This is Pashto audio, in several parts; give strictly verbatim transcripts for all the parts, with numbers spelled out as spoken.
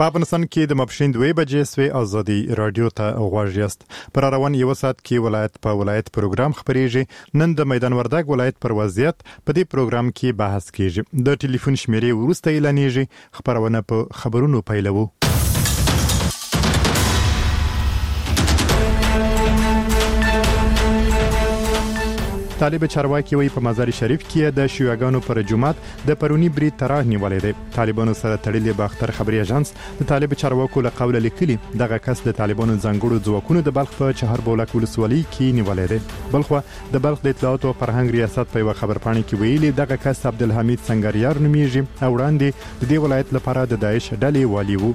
په افغانستان کې د ماپښین دوه بجې سوي ازادي رادیو ته غواړئ یاست. پر روان یو ساعت کې ولایت په ولایت پروګرام خبريږي. نن د میدان وردګ ولایت پر وضعیت په دې پروګرام کې بحث کیږي. د ټلیفون شمیرې ورسته اعلانېږي. خبرونه په خبرونو پیلوو. طالب چارواکي وی په مزار شریف کې د شیعاګانو پر جمعات د پرونی برید تراه نیولې ده. طالبانو سره تړلې باختر خبري اژانس د طالب چارواکو له قوله لیکلي دغه کس د طالبانو ځانګړو ځواکونو د بلخ په چهار بولک ولسوالۍ کې نیولې ده. بلخو د بلخ د اطلاعات او فرهنګ ریاست په خبرپاڼه کې ویلي دغه کس عبدالحمید سنگریار نومیږي او وړاندې د دې ولایت لپاره د داعش ډلې والی وو.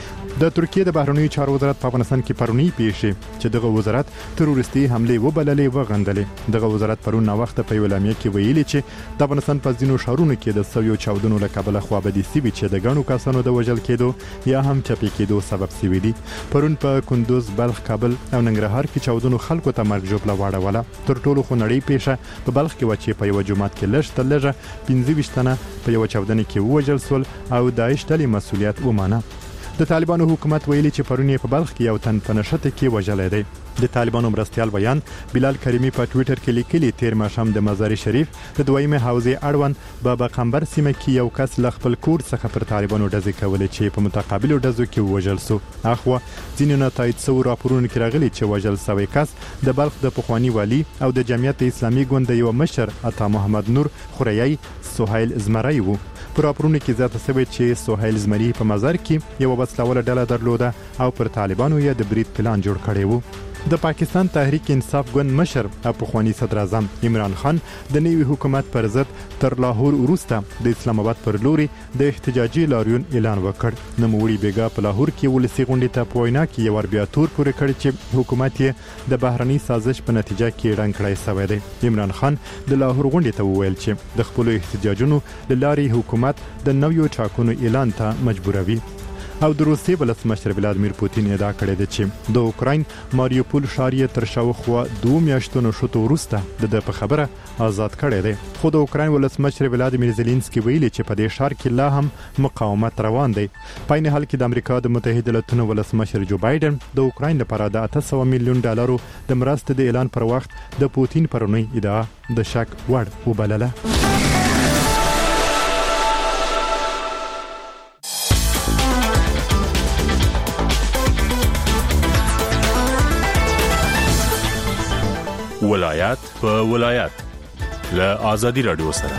د ترکیه د بهرنیو چارو وزارت په افغانستان کې پرونی پیښې چې دغه وزارت تروریستي حمله وبللې و غندلې. دغه وزارت پرون نو وخت په ولامیه کې ویلي چې د افغانستان په ځینو شهرونو کې د سویو چاودنو له کبله خوابدي سوي چې د غنو کسانو د وژل کېدو یا هم چپی کېدو سبب سوي دي. پرون په کندوز، بلخ، کابل او ننګرهار کې چاودنو خلکو ته مرګ جوړه واړوله. تر ټولو خنړی پیښه په بلخ کې و چې په یو جمعات کې لږ تر لږه پنځه ویشت تنه په یو چاودنه کې وژل سول او داعش ډلې مسؤلیت ومانه. د طالبانو حکومت ویلي چې پرونی په بلخ کې یو تن په نشته کې وژل دی. د طالبانو مرستيال بیان بلال کریمی په ټوئیټر کې لیکلي تیر ماښام د مزار شریف د دویمه حوزه اړوند بابا قمبر سیمه کې یو کس ل خپل کور څخه پر طالبانو ډزې کولې چې په متقابل ډزو کې وژل سو. اخو ځینې نتایج څو راپورونه کې راغلي چې وژل سوی کس د بلخ د پخوانی والی او د جمعیت اسلامي ګوند یو مشر عطا محمد نور خوريي سهیل زمرای وو. پر اپرونه کې ذات سوي چې سهیل زمری په مزار کې یو وسلواله ډله درلوده او پر طالبانو یې د برید پلان جوړ کړی وو. د پاکستان تحریک انصاف ګوند مشر او پخوانی صدر اعظم عمران خان د نوي حکومت پر ضد تر لاهور وروسته د اسلام آباد پر لوري د احتجاجي لاریون اعلان وکړ. نوموړي بیګا په لاهور کې ولسی غونډې ته په وینا کې یو بیا تور پورې کړ چې حکومت یې د بهرني سازش په نتیجه کې رنګ کړی سوی دی. عمران خان د لاهور غونډې ته وویل چې د خپل احتجاجونو لاري حکومت د نویو ټاکنو اعلان ته مجبوروي. او د روسیې ولسمشر ولادمیر پوتین ادعا کړې ده چې د اوکراین ماریوپول ښار یې تر شاوخوا دوه میاشتو شوتو وروسته د په خبره آزاد کړی دی. خو د اوکراین ولسمشر ولادمیر زيلنسکي ویلي چې په دې ښار کې لا هم مقاومت روان دی. په این حال کې د امریکا د متحده ایالاتونو ولسمشر جو بایدن د اوکراین لپاره د اته سوه میلیون ډالرو د مرستې د اعلان پر وخت د پوتین پرونی ادعا د شک وړ وبلله. ولایت په ولایت له ازادي رادیو سره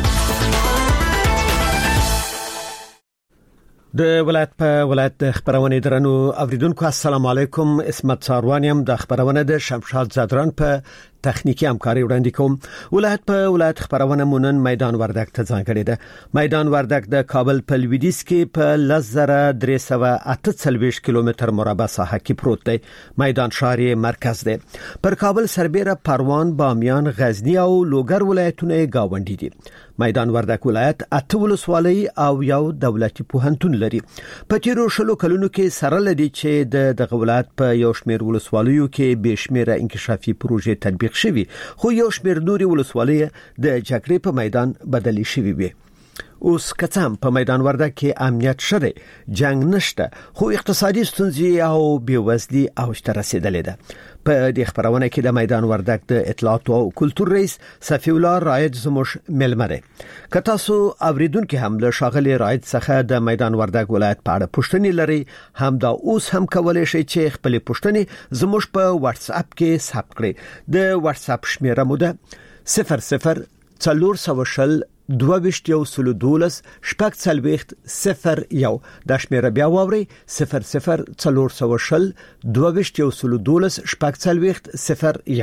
د ولایت په ولایت د خبرونه درنو اوریدونکو السلام علیکم. اسمت ساروانیم د خبرونه د شمشاد زادران په تخنیکی همکاري وړاندې کوم. ولایت په ولایت خبرونه مونن میدان وردګ ته ځانګړی ده. میدان وردګ د کابل په لویدیځ کې په لزره درې سوه اته څلوېښت کیلومتر مربع ساحه کې پروت دی. میدان ښار مرکز دی. پر کابل سربېره پروان، بامیان، غزنی او لوګر ولایتونه گاونډي دي. میدان وردګ ولایت اته ولسوالۍ او یو دولتي پوهنتون لري. په تیرو شلو کلونو کې سره لدی چې د دغه ولایت په یو شمېر ولسوالیو کې بشمیره انکشافي پروژې تطبیق شوی، خو یو شمېر نوري ولسوالۍ د جګړې په میدان بدلی شوی وي. اوس کڅم په میدان وردګ کې امنیت شته، جنگ نشته، خو اقتصادي ستونزې او بیوزلي اوج ته رسیدلې ده. په دې خبرونه کې د میدان وردګ د اطلاعات او کلتور رئیس صفی الله رائد زموږ ملمره. که تاسو اوریدونکو هم له شاغلي رائد څخه د میدان وردګ ولایت په اړه پوښتنې لري، هم دا اوس هم کولای شئ چې خپل پوښتنې زموږ په واتس اپ کې ثبت کړئ. د واتس اپ شمیره مو ده صفر صفر څلور سوه شل دوه ویشت یو سلو دولس شپږ څلوېښت صفر یو. دا شمیره بیا واورئ صفر صفر څلور سوه شل دوه ویشت یو سلو دولس شپږ څلوېښت صفر یو.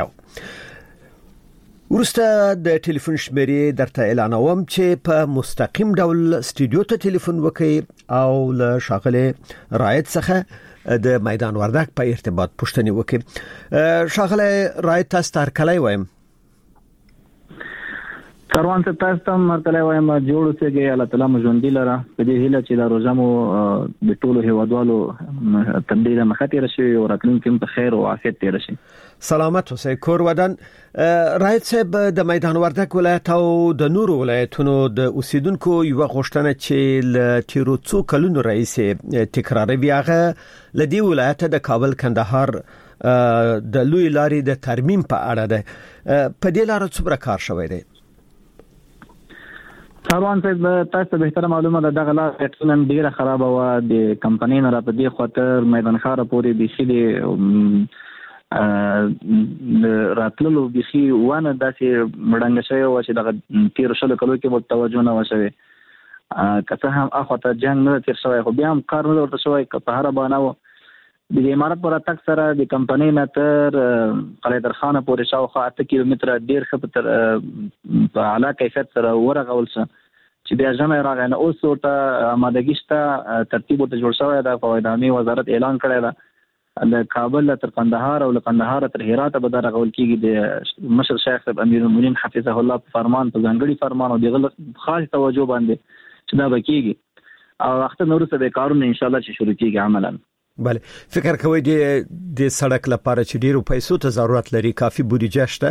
ورسته د ټلیفون شمیرې درته اعلانوم چې په مستقیم ډول استودیو ته ټلیفون وکړئ او له شاغله رائد څخه د میدان وردګ په ارتباط پوښتنه وکړئ. شاغله رائد تاسو تر کله وایم؟ کاروان څه تاسو ته مرتله وایم جوړ اوسئ الله تعالی مو ژوندي لره په دې هیله چې دا روزه مو د ټولو هیوادوالو تبدیل مخاطر شي او راتلونکي په خیر او عافیت تیر شي. سلامت اوسئ. کور ودان رایت صاحب د میدان وردګ ولایت او د نورو ولایتونو د اوسیدونکو یو غوښتنه چې ل تیرو څو کلونو رئیس تکراروي هغه لدی ولایت د کابل کندهار د لوی لارې د ترمیم په اړه ده. په دې لار څومره کار شوی دی؟ کاروان صاحب تاسو به تر معلومه ده دغه لار ټولن ډیره خراب و د کمپنۍ نه را په دې خاطر میدان خاره پورې بيخي د راتللو بيخي وانه داسې مړنګ شوی و چې دغه تیر شلو کلو کې مو توجه نه وشوي. که هم اخوته جنگ نه تیر شوی خو بیا هم کار نه ورته شوی که په هر بانه و د امارات پر تک سره د کمپنۍ نه تر قلعه درخانه پورې شاوخوا اته کیلومتره ډیر ښه په اعلی کیفیت سره ورغول شو چې بیا ژمه راغی نه اوس ورته آمادګي شته ترتیب ورته جوړ شوی دا په اداري وزارت اعلان کړی دا د کابل تر قندهار او له قندهار تر هرات به دا رغول کیږي د مشر شیخ صاحب امیر المؤمنین حفظه الله په فرمان په ځانګړي فرمان او د خاص توجه باندې چې دا بکیږي او وخت نور څه به کارونه ان شاء الله چې شروع کیږي عملاً. بله فکر کوي د د سړک لپاره چې ډیرو پیسو ته ضرورت لري کافي بودیجه شته؟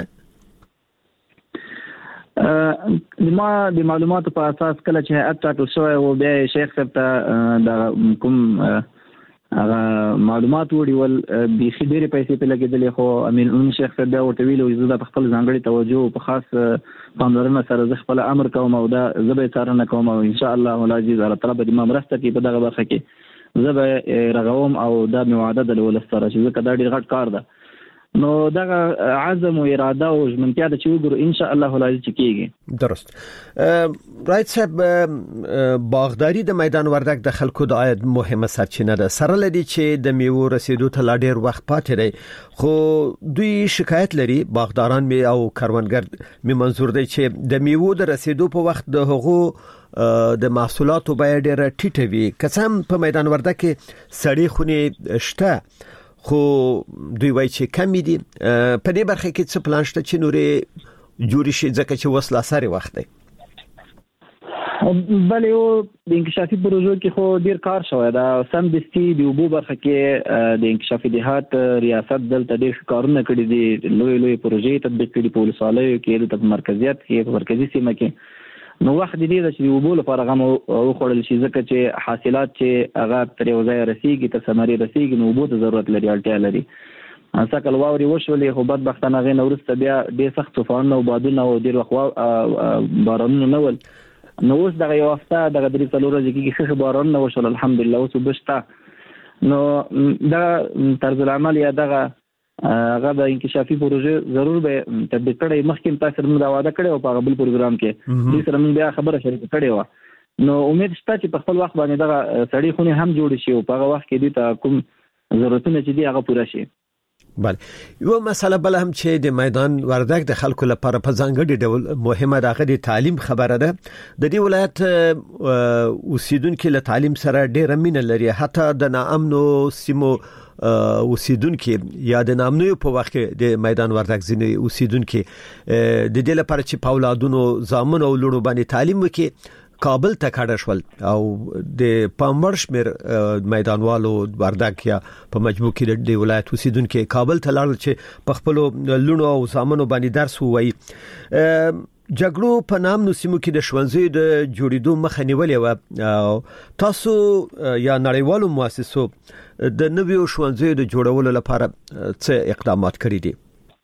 ما د معلوماتو په اساس کله چې هیئت ټاکل شوی او بیا شیخ صاحب ته د کوم هغه معلومات وړول بيخي ډېرې پیسې په لګېدلې خو امین المؤمنین شیخ صاحب دا ورته ویلو چې زه د خپل ځانګړي توجه په خاص پاملرنه سره زه خپل امر کوم او دا زه به څارنه کوم او ان شاء الله العزیز الله تعالی به ما مرسته کوي په دغه برخه کې زه به رغوم او دا میواده د ولستره چې زه کدا ډیر غټ کار ده نو دغه عزم او اراده او ژمنتیا د چې وګورو ان شاء الله العزیز کیږي. درست. رایت صاحب باغداري د میدان وردګ د خلکو د عاید مهمه سرچینه ده سره لدی چې د میوه رسیدو ته لا ډیر وخت پاتې دی خو دوی شکایت لري باغداران می او کاروانګر می منظور دی چې د میوه د رسیدو په وخت د هغو د محصولاتو بیه ډیره ټیټه وي قسم په میدان وردګ کې سړی خونی شته خو دوی وایي چې کم دي. په دې برخه کې څه پلان شته چې نورې جوړ شي ځکه چې وسله ساري وخت دی؟ بله یو د انکشافي پروژو کې خو ډیر کار شوی دا سم دستي د اوبو برخه کې د انکشافي دهات ریاست دلته ډیر کارونه کړي دي لوی لوی پروژې تطبیق کړي په ولسوالیو کې د مرکزیت کې په مرکزی سیمه کې نو وخت دې چې د اوبو لپاره غو خوړل شي ځکه چې حاصلات چې هغه تر یو ځای رسیږي ته ثمرې رسیږي نو اوبو ته ضرورت لري اړتیا لري. سکل واوري وشولې خو بدبختانه غي نورسته بیا ډېر سخت طوفانونه او بادونه او ډېر وخت بارانونه نه ول نو اوس دغه یو هفته دغه درې څلور ورځې کې ښه بارانونه وشول الحمدلله اوس وبشته نو دا طرز العمل یا دغه هغه د انکشافي پروژې ضرور به تطبیق کړي مخکې تاسو موږ دا وعده کړو په قبل پروګرام کې دې سره موږ بیا خبره شریک کړې و نو امید شته چې په خپل وخت باندې دغه سړی خونی هم جوړ شي او په هغه وخت کې دې ته کوم ضرورتونه چې دي هغه پوره شي. بله یو مسله بل هم چې د میدان وردګ د خلکو لپاره په ځانګړي ډول مهمه ده د تعلیم خبره ده. د دې ولایت اوسیدونکو له تعلیم سره ډېر مینه لري حتی د ناامنو سیمو اوسیدونکو یا د نامنوي په وخت کې د میدان وردګ ځینې اوسیدونکو د دې لپاره چې په اولادونو زامن او لورو باندې تعلیم وکړي کابل ته کډه شول او د پامور شمیر میدانوالو وردګ یا په مجموع کې د ولایت اوسیدونکو کابل ته لاړل چې په خپل لونو او زامنو باندې درس ووایي. جګړو په نام نو سیمو کې د شونځي د جوړېدو مخه نیولې و تاسو یا نړیوالو مؤسسو د نویو شونځي د جوړولو لپاره څه اقدامات کړی دي؟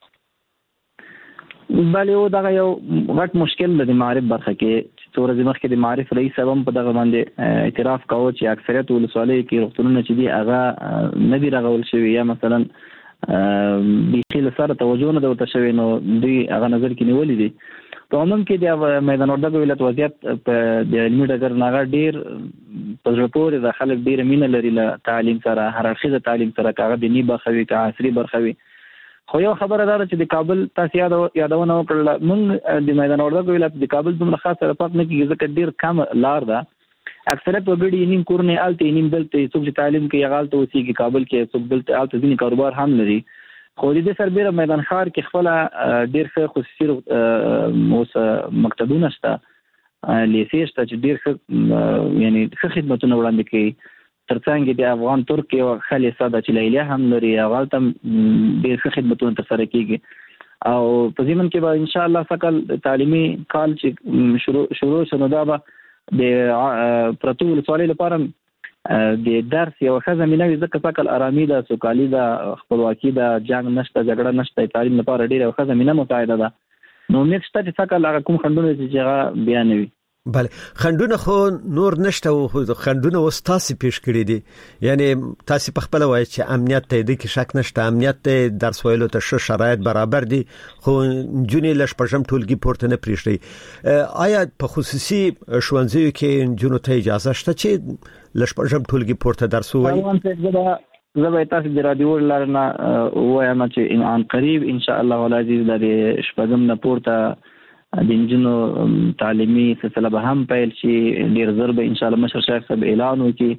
بله یو دغه یو غټ مشکل د معرف برخه کې چې ورځې مخکې د معرف رئیس هم په دغه باندې اعتراف کاوه چې اکثریت ولسوالۍ کې روغتونونه چې دي هغه نه دي رغول شوي یا مثلا بيخي لسره توجه نه ورته شوی نو دوی هغه نظر کې نیولې دي. په عموم کې د میدان وردګ ولایت وضعیت په د علمي ډګر نه ډیر په زړه پورې د خلک ډیر مینه لري له تعلیم سره هر اړخیزه تعلیم سره کاغه د نی برخوي کا عصري برخوي خو یو خبره ده چې د کابل تاسو یاد یادونه وکړل موږ د میدان وردګ ولایت د کابل دومره خاصه رپاک نه کیږي ځکه ډیر کم لار ده اکثریت وګړي نیم کورنه آلته نیم بلته څوک تعلیم کوي غالته اوسېږي کابل کې څوک بلته آلته ځینې کاروبار هم لري خو د سربېره میدان ښار کې خپل ډېر ښه خصوصي اوس مکتبونه شته، لیسې شته چې ډېر ښه یعنی ښه خدمتونه وړاندې کوي. ترڅنګ د افغان ترک یو ښه لیسه ده چې لیلیه هم لري، هغه ته ډېر ښه خدمتونه ترسره کیږي. او په ضمن کې به ان شاء الله سکل تعلیمي کال چې شروع شروع شنو دا به د پرتو ولسوالۍ لپاره د درس یو ښه زمینه وي، ځکه سکل آرامي ده، سوکالي ده، خپلواکي ده، جنگ نشته، جګړه نشته، تعلیم لپاره ډېره ښه زمینه مساعده ده. نو امید شته چې سکل هغه کوم خنډونه چې هغه بیان وي. بله خندونه خو نور نشته، خو خندونه وستاسي پیش کړی دي، یعنی تاسو په خپل وایي چې امنیت ته د کې شک نشته، امنیت ته درس ویلو ته ښه شرایط برابر دي، خو جونې لږ پرجم ټولګي پورته نه پریږدي. آیا په خصوصي ښوونځیو کې جنو ته اجازه شته چې لږ پرجم ټولګي پورته درس وایي؟ زه به تاسو د رادیو لارنه وایم چې ان قریب ان شاء الله العزیز د شپږم نه پورته د انجنونو تعلیمي سلسله به هم پیل شي. ډیر زر به ان شاء الله مشر شیخ صاحب اعلان وکړي.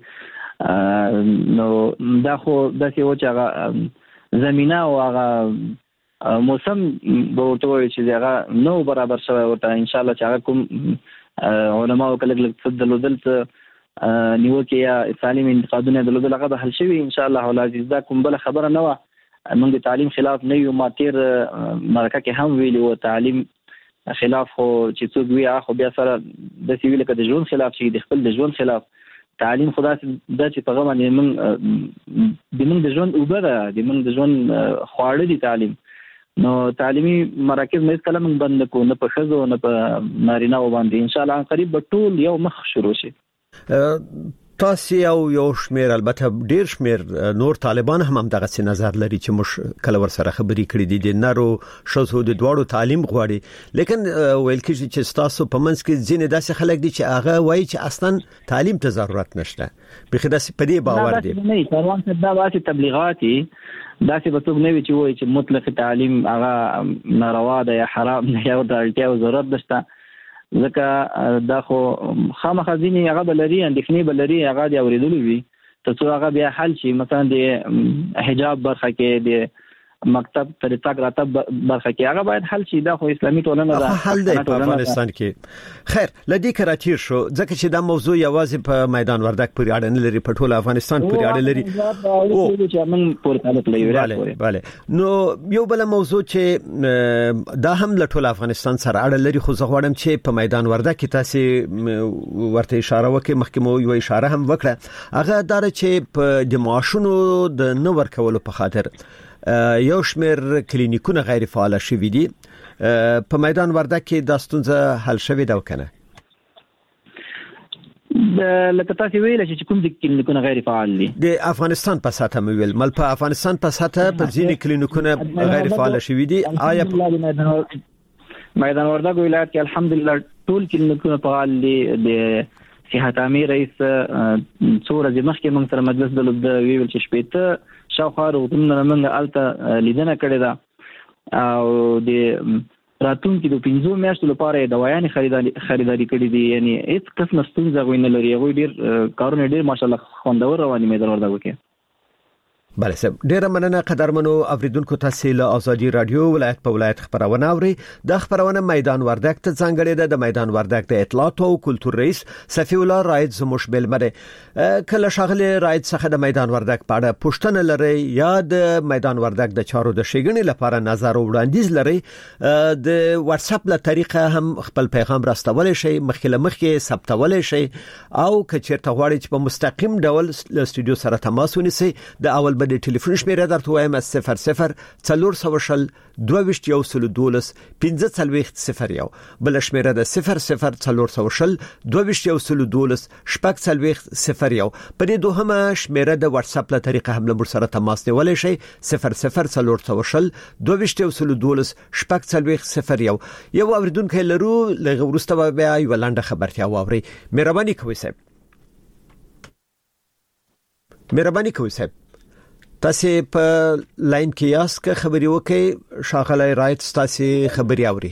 نو دا خو داسې و چې هغه زمينه او هغه موسم به ورته وایي چې هغه نو برابر شوی ورته ان شاء الله چې هغه کوم علما او کله کله څه دلودل څه نیوکه یا تعلیم انتقادونه دلودل هغه به حل شي ان شاء الله العزیز. دا کوم بل خبره نه و، موږ د تعلیم خلاف نه یو، ما تیر مرکه کې هم ویلي و تعلیم خلاف خو چې څوک وی اخو بیا سره د سیویل کې د ژوند خلاف شي، د خپل د ژوند خلاف. تعلیم خدا د چې په غوښمن من د من د ژوند وګړه د من د ژوند خواړه دي تعلیم. نو تعلیمي مراکز مې کلم بند کو نه په خزو نه په نارینه و باندې ان شاء الله قریب به ټول یو مخ شروع شي. تاسو یو یو شمیر البته ډیر شمیر نور طالبان هم هم دغه څه نظر لري چې مش کله ور سره خبرې کړې دي د نارو شوزو د دوړو تعلیم غواړي، لیکن ویل کېږي چې تاسو په منځ کې ځینې داسې خلک دي چې هغه وایي چې اصلا تعلیم ته ضرورت نشته. بخې داسې په دې باور دي نه پروان څه دا واسي تبلیغاتي داسې به څوک نه وي چې وایي چې مطلق تعلیم هغه ناروا ده یا حرام نه یا د اړتیا او ضرورت نشته. ځکه دا خو خامخا ځینې هغه بلري اندېښنې بلري هغه دی اوریدلو وي ته څو هغه بیا حل شي. مثلا د حجاب برخه کې د مکتب طریقه راتب برخه کې هغه باید حل شي. دا خو اسلامي ټولنه ده، حل دی په افغانستان کې. خیر لدی کراتیر شو ځکه چې دا موضوع یوازې په میدان وردګ پورې اړه نه لري، په ټول افغانستان پورې اړه لري. او چې موږ پورې تعلق لري. bale نو یو بل موضوع چې دا هم له ټول افغانستان سره اړه لري، خو زه غواړم چې په میدان وردګ کې تاسو ورته اشاره وکړئ، مخکې مو یو اشاره هم وکړه، هغه دا چې په د معاشونو د نو ورکولو په خاطر یو شمیر کلینیکونه غیر فعال شوي دي. په میدان وردګ کې دا ستونزه حل شوې ده کنه؟ لکه تاسو ویل چې کوم د کلینیکونه غیر فعال دي د افغانستان په ساته مې ویل مل په افغانستان په ساته په ځینې کلینیکونه غیر فعال شوي دي. آیا میدان وردګ ولایت کې الحمدلله ټول کلینیکونه فعال دي. د صحت عامه رئیس څو ورځې مخکې موږ سره مجلس د ویل چې شپېته شاوخوا روغتونونه موږ الته لیدنه کړې ده او د راتلونکي د پنځو میاشتو لپاره دوايانې خریداري خریداري کړې دي. یعنی هیڅ قسم ستونزه غوښنه نه لري. هغه ډیر کارونه ډیر ماشاءالله خوندور رواني میدان وردګ کې. بله سب ډیره مننه قدرمنو اوریدونکو تاسو له ازادي رادیو ولایت په ولایت خبرونه اوري. د خبرونه میدان وردګ ته څنګه ده د میدان وردګ د اطلاعات او کلتور رئیس صفی الله راید زموش بلمره کله شغله راید څخه د میدان وردګ په اړه پوښتنه لري یا د میدان وردګ د چارو د شګنې لپاره نظر وړاندیز لري د واتس اپ له طریقه هم خپل پیغام راستولای شي، مخکله مخکې ثبتولای شي او کچېرته غواړي چې په مستقیم ډول له استودیو سره تماس ونیسي. د اول د ټلیفون شمیره درته وایم صفر صفر څلور سوشل دوه یو سل دولس پنځه څلوېښت صفر یو، بل شمیره د صفر صفر څلور سوشل دوه یو سل دولس شپږ څلوېښت صفر یو. په دې دوهمه شمیره د واتس اپ له طریقه هم له سره تماس نیولای شي صفر صفر څلور سوشل دوه یو سل دولس شپږ څلوېښت صفر یو. یو اوریدونکو لرو لږ وروسته بیا یو لاندې خبرتیا واوري. مهرباني کوئ صاحب، مهرباني کوئ صاحب، تاسو په لاین کې یاست که خبري وکي شاغله رایت تاسو خبري اوري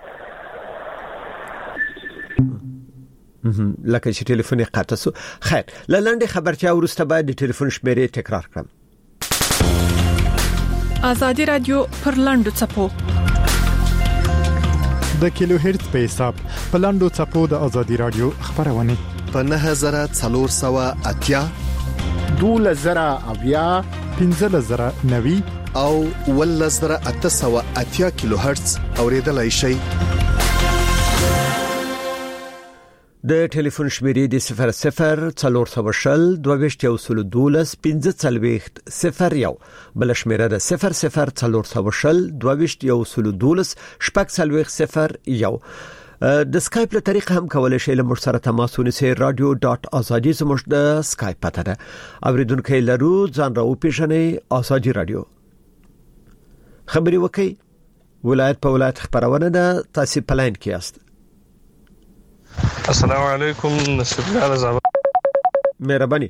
لکه چې ټلیفون قطع شو. خیر لاندې خبرتیا ورسته بعد د ټلیفون شمیره تکرار کړم. ازادي رادیو پر لاندو چپو د کیلو هرتز په حساب په لاندو چپو د ازادي رادیو خبرونه په نه هزار څلور سوه اتیا دوله زره اویا پنځه زره نوي او ول زره اته سوه اتیا کیلو هرتز اوریدلای شي. د ټلیفون شمیرې د صفر صفر څلور سوه شل دوه ویشت یو سل دولس پنځه څلوېښت صفر یو بل شمیره د صفر صفر څلور سوه شل دوه ویشت یو سل دولس شپږ څلوېښت صفر یو. د سکایپ له طریقه هم کولای شئ له موږ سره تماس ونیسئ. رادیو ډاټ ازادي زموږ د سکایپ پته ده. اوریدونکو لرو ځان راو پیژنې ازادي رادیو خبري وکي ولایت په ولایت خبرونه ده. تاسو په لاین کې یاست. السلام علیکم نصیب الله زابل مهرباني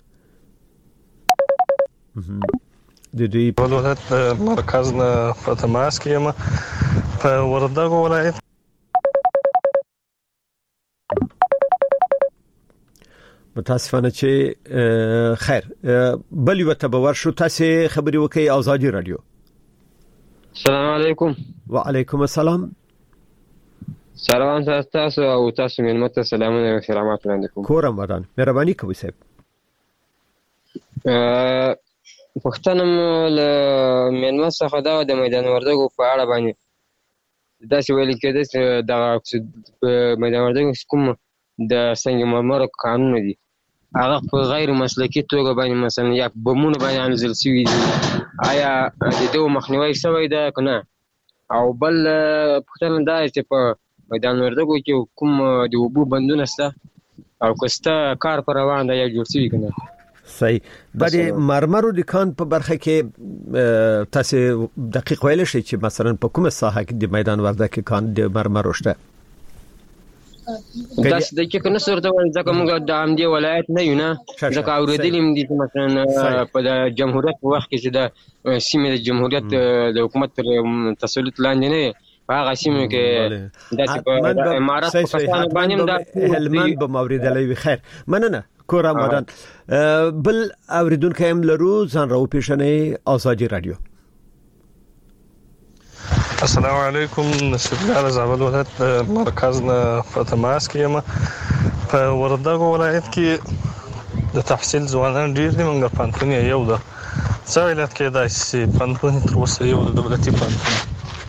د دوی په ولایت مرکز نه په تماس کې یم په وردګو ولایت. متاسفانه چې خیر بل یو ته باور شو. تاسو خبري وکي ازادي رادیو. السلام علیکم. وعلیکم السلام. سلام تاسو او تاسو مېلمه ته سلامونه او احترامات وړاندې کوم. کورم ودان مهرباني کوئ صاحب. ا پښتنم له مېلمه څخه دا د میدان وردګو په اړه باندې دا چې ویل کېده چې د میدان وردګو کوم د سنگ مرمر قانون دي هغه په غیر مسلکي توګه باندې مثلا یا بمونه باندې انزل شوی دي آیا د دوه مخنیوي شوی ده کنه او بل پښتنه دا چې په میدان وردګو کې کوم د وبو بندونه سته او کوسته کار پر روان دی یا جوړ شوی کنه. صحیح. د مرمرو د کان په برخه کې تاسو دقیق ویل شئ چې مثلا په کومه ساحه کې د میدان وردګ کې کان د مرمرو شته. تاسو د کې کنه صورت ځکه موږ د عمدي ولایت نه یو نه ځکه اوریدلیم دي چې مثلا په د جمهوریت وخت کې چې د سیمې د جمهوریت د حکومت پر تسلط لاندې نه هغه سیمه کې د امارات په کسان باندې د هلمند به موریدلې وي. خیر مننه کور آمدان. بل اوریدونکو هم لرو ځان راو پیژنې ازادي رادیو. السلام علیکم نصیب الله زابل ولایت مرکز نه په تماس کې یم په وردګو ولایت کې د تحصیل ځوانان ډیر دي. موږ پانتون یو ده څو ولایت کې دا چې پانتون تر اوسه یو د دولتي پانتون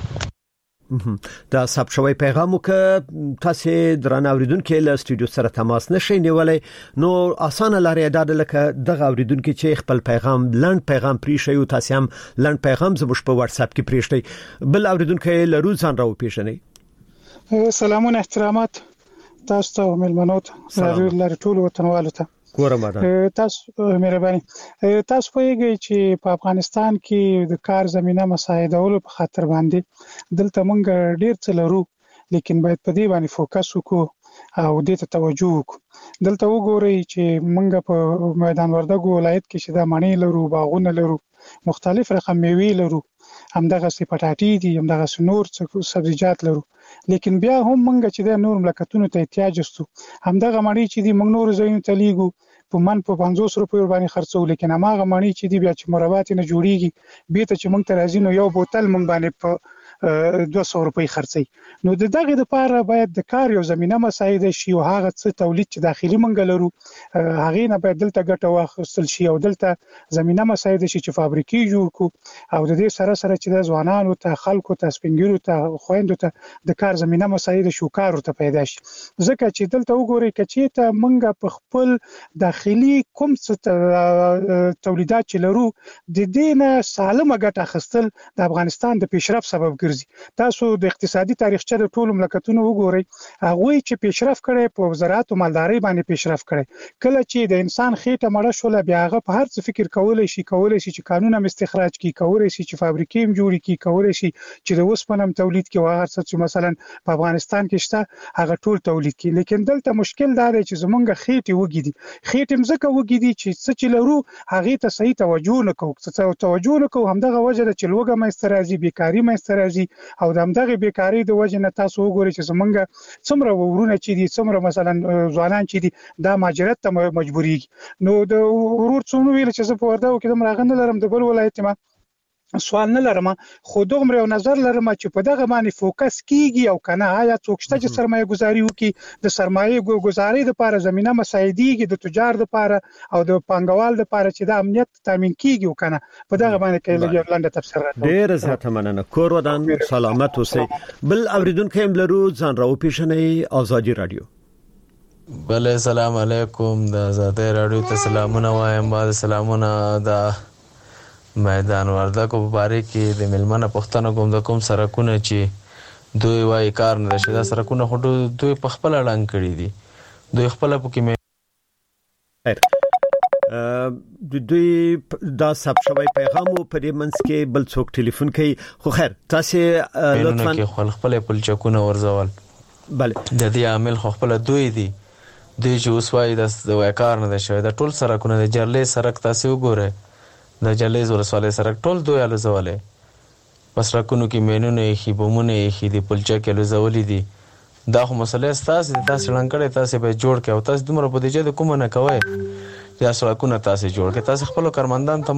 دا ثبت شوی پیغام وک تاسو درنه اوریدونکو له استودیو سره تماس نشئ نیولای نو اسانه لارې اډاده لکه دغه اوریدونکو چې خپل پیغام لند پیغام پریښی او تاسو هم لند پیغام زموږ په واتس اپ کې پریښی. بل اوریدونکو له روزان راو پیژنې. سلامونه احترامات تاسو ته ملمنو ته لري ټول وطنوالو ته تاسو مهرباني. تاسو پوهیږئ چې په افغانستان کې د کار زمينه مساعدولو په خاطر باندې دلته مونږ ډیر څه لرو لیکن باید په دې باندې فوکس وکړو او دې ته توجه وکړو. دلته وګورئ چې مونږ په میدان وردګو ولایت کې شته مڼې لرو باغونه لرو مختلف رقم میوې لرو همدغه سي پټاټي دي همدغه نور څه سبزیجات لرو لیکن بیا هم مونږ چې د نور مملکتونو ته احتیاج استو همدغه مڼې چې دي مونږ نور ځایونو ته لیږو په من په پنځوس روپیو باندې خرڅو لیکن هغه مڼې چې دي بیا چې مربات نه جوړیږي به ته چې مونږ ته راځي نو یو بوتل مونږ باندې په دوه سوه روپۍ خرڅي. نو د دغه لپاره باید د کار یو زمينه مساعده شي او هغه څه تولید چې داخلي مونږ لرو هغه نه باید دلته ګټه واخیستل شي او دلته زمينه مساعده شي چې فابریکې جوړ کو او د دې سره سره چې د ځوانانو ته خلکو ته سپینګیرو ته خويندو ته د کار زمينه مساعده شو کار ورته پیدا شي. ځکه چې دلته وګورئ کچې ته مونږ په خپل داخلي کوم څه تولیدات چې لرو د دې نه سالمه ګټه اخیستل د افغانستان د پیشرفت سبب ګرځي. تاسو د اقتصادي تاریخچه د ټولو مملکتونو وګورئ هغه چې پیشرفت کړي په زراعت او مالدارۍ باندې پیشرفت کړي. کله چې د انسان خېټه مړه شول بیا هغه په هر څه فکر کولای شي کولای شي چې قانون هم استخراج کړي کولای شي چې فابریکې هم جوړ کړي کولای شي چې د وسپنم تولید کړي او هر څه چې مثلا په افغانستان کې شته هغه ټول تولید کړي. لیکن دلته مشکل دا دی چې زمونږ خېټه وګیدي خېټه مزکه وګیدي چې څه چې لرو هغه ته صحیح توجه نه کوو څه توجه نه کوو همدغه وجه د چلوګه مسترازي بیکاری مسترازي او د همدغه بیکاری د وجه نه تاسو وګورئ چې زمونږ څومره ورونه چې دي څومره مثلا ځوانان چې دي دا مهاجرت ته مجبورېږي. نو د ورور څونو ویل چې زه په وردګو کې د مراغند لرم د بل ولایت ما سوال نه لرم خو دغه یو نظر لرم چې په دغه باندې فوکس کیږي او کنه آیا څوک شته چې سرمایه گذاري وکړي د سرمایه گذاري لپاره زمينه مساعدېږي د تجار لپاره او د پانګوال لپاره چې د امنیت تامین کیږي وکنه په دغه باندې کې لږ لاندې تفسیر راکړم. ډیر زیاته مننه. کور ودان سلامت اوسئ. بل اوریدونکو هم لرو ځان راو پیښنې آزادي رادیو. بله السلام علیکم د آزادي رادیو ته سلامونه وایم. بعد سلامونه د میدان وردګو په باره کې د ملمنه پښتنو کوم د کوم سرکونه چې دوی وايي کار نه شي دا سرکونه خو دوی په خپل اړه کړی دي دوی خپل په کې د دوی دا سب شوی پیغام په دې منځ کې بل څوک ټلیفون کوي خو خیر تاسو لطفا خپل خپل پلچکونه ورزول بله د دې عامل خو خپل دوی دي دوی چې اوس وايي د کار نه شي دا ټول سرکونه د جرلې سرک تاسو وګورئ د جلیز ولسوالۍ سرک ټول دوی الوزولې پس راکونو کې مینونه یې بومونه یې د پلچا کې الوزولې دي دا خو مسله تاسو د تاسو لنکړې تاسو به جوړ کې او تاسو دومره په دې چې د کوم نه کوي یا سرکونه تاسو جوړ کې تاسو خپل کارمندان ته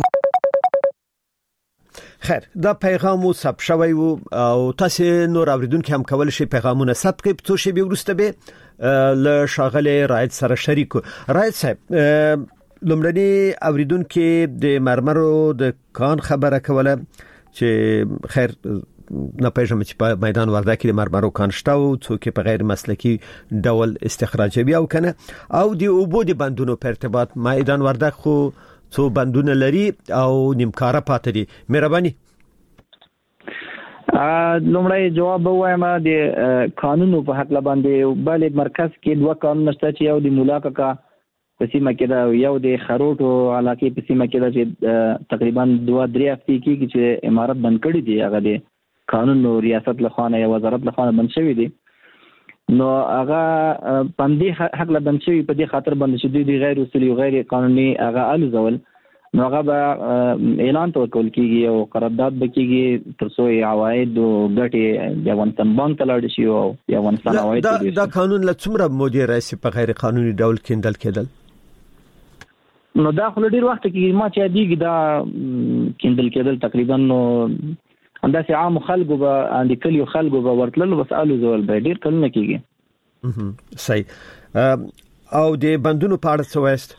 خیر دا پیغام مو ثبت شوی او تاسو نور اوریدونکو هم کول شي پیغامونه ثبت کړئ څو شی به ورسته به ل شاغله رائد سره شریکو. رائد صاحب لومړني اوریدونکو د مرمرو د کان خبره کوله چې خیر نه پېژنم چې په میدان وردګ کې د مرمرو کان شته او څوک په غیر مسلکی ډول استخراجوي او کنه او د اوبو د بندونو په ارتباط میدان وردګ خو څو بندونه لري او نیمکاره پاتې دي. مهرباني لومړی جواب وایم د قانونو په حق باندې بل مرکز کې دوه قانون شته چې یو د مولاکا کا په سیمه کې دا یو د خروټو علاقې په سیمه کې دا چې تقریبا دوه درې هفتې کې چې امارت بند کړی دی هغه د قانون او ریاست له خوا یا وزارت له خوا بند شوی دی نو هغه پندې حق له بند شوی په دې خاطر بند شوی دی غیر اصولي او غیر قانوني هغه الزول نو هغه اعلان توکل کیږي او قرارداد بکیږي تر څو عواید او ګټې د افغانستان بانک ته لاړ شي او د افغانستان عواید دا دا قانون له څومره مودې راځي په غیر قانوني ډول کېندل کېدل نو دا خو ډیر وخت کې ما چې دیږي دا کېندل کېدل تقریبا نو انداسې عام خلکو به اند کلیو خلکو به ورتلل بس الو زول به ډیر کلونه کېږي. صحیح. او د بندونو په اړه څه وایست؟